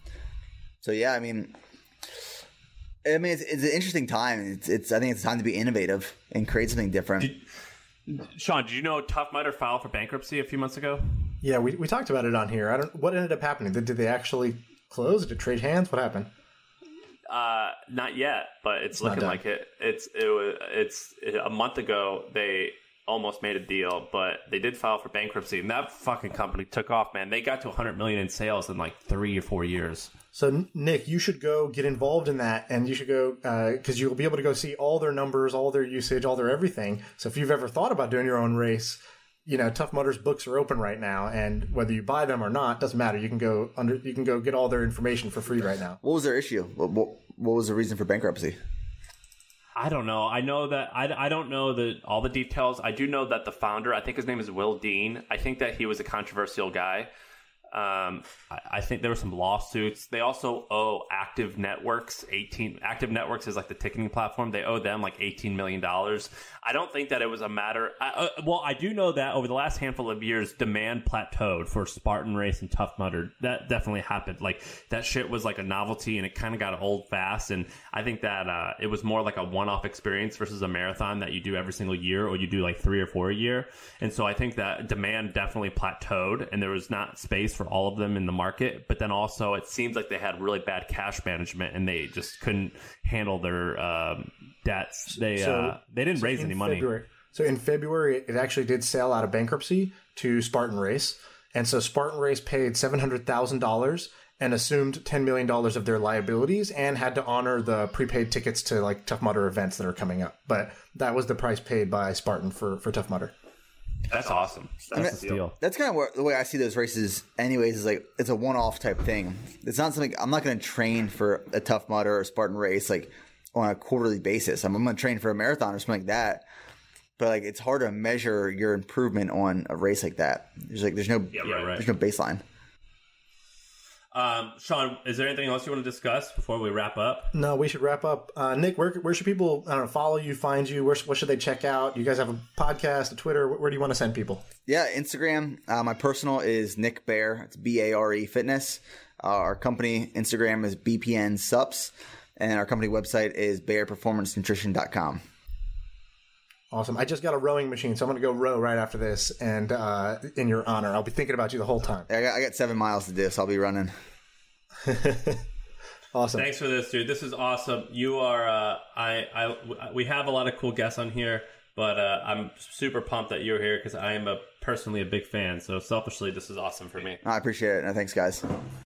So yeah, I mean, I mean, it's, it's an interesting time. It's it's I think it's time to be innovative and create something different. Did, Sean, did you know Tough Mudder filed for bankruptcy a few months ago? Yeah, we we talked about it on here. I don't. What ended up happening? Did, did they actually close? Did it trade hands? What happened? Uh, not yet, but it's, it's looking like it. It's it was it's it, a month ago they almost made a deal, but they did file for bankruptcy, and that fucking company took off, man. They got to one hundred million in sales in like three or four years. So Nick, you should go get involved in that, and you should go because uh, you'll be able to go see all their numbers, all their usage, all their everything. So if you've ever thought about doing your own race, you know, Tough Mudder's books are open right now, and whether you buy them or not doesn't matter. You can go under, you can go get all their information for free right now. What was their issue? What, what, what was the reason for bankruptcy? I don't know. I know that I, I don't know the all the details. I do know that the founder, I think his name is Will Dean. I think that he was a controversial guy. Um, I, I think there were some lawsuits. They also owe Active Networks eighteen. Active Networks is like the ticketing platform. They owe them like eighteen million dollars. I don't think that it was a matter. I, uh, well, I do know that over the last handful of years, demand plateaued for Spartan Race and Tough Mudder. That definitely happened. Like that shit was like a novelty, and it kind of got old fast. And I think that uh, it was more like a one-off experience versus a marathon that you do every single year, or you do like three or four a year. And so I think that demand definitely plateaued, and there was not space for all of them in the market. But then also it seems like they had really bad cash management, and they just couldn't handle their um, debts. They so, uh, they didn't so raise any money. February, so in February, it actually did sell out of bankruptcy to Spartan Race. And so Spartan Race paid seven hundred thousand dollars and assumed ten million dollars of their liabilities and had to honor the prepaid tickets to like Tough Mudder events that are coming up. But that was the price paid by Spartan for, for Tough Mudder. That's awesome. That's the deal. That's kind of where, the way I see those races anyways is like it's a one-off type thing. It's not something I'm not going to train for a Tough Mudder or a Spartan Race like on a quarterly basis. I'm, I'm going to train for a marathon or something like that. But like it's hard to measure your improvement on a race like that. There's like there's no yeah, right, right. there's no baseline. Um, Sean, is there anything else you want to discuss before we wrap up? No, we should wrap up. Uh, Nick, where where should people I don't know follow you, find you? Where what should they check out? You guys have a podcast, a Twitter. Where, where do you want to send people? Yeah, Instagram. Uh, my personal is Nick Bare. It's B A R E Fitness. Uh, our company Instagram is B P N Sups, and our company website is bare performance nutrition dot com. Awesome. I just got a rowing machine, so I'm going to go row right after this, and uh, in your honor, I'll be thinking about you the whole time. I got, I got seven miles to do, so I'll be running. Awesome. Thanks for this, dude. This is awesome. You are. Uh, I. I. We have a lot of cool guests on here, but uh, I'm super pumped that you're here because I am a personally a big fan. So selfishly, this is awesome for me. I appreciate it. No, thanks, guys.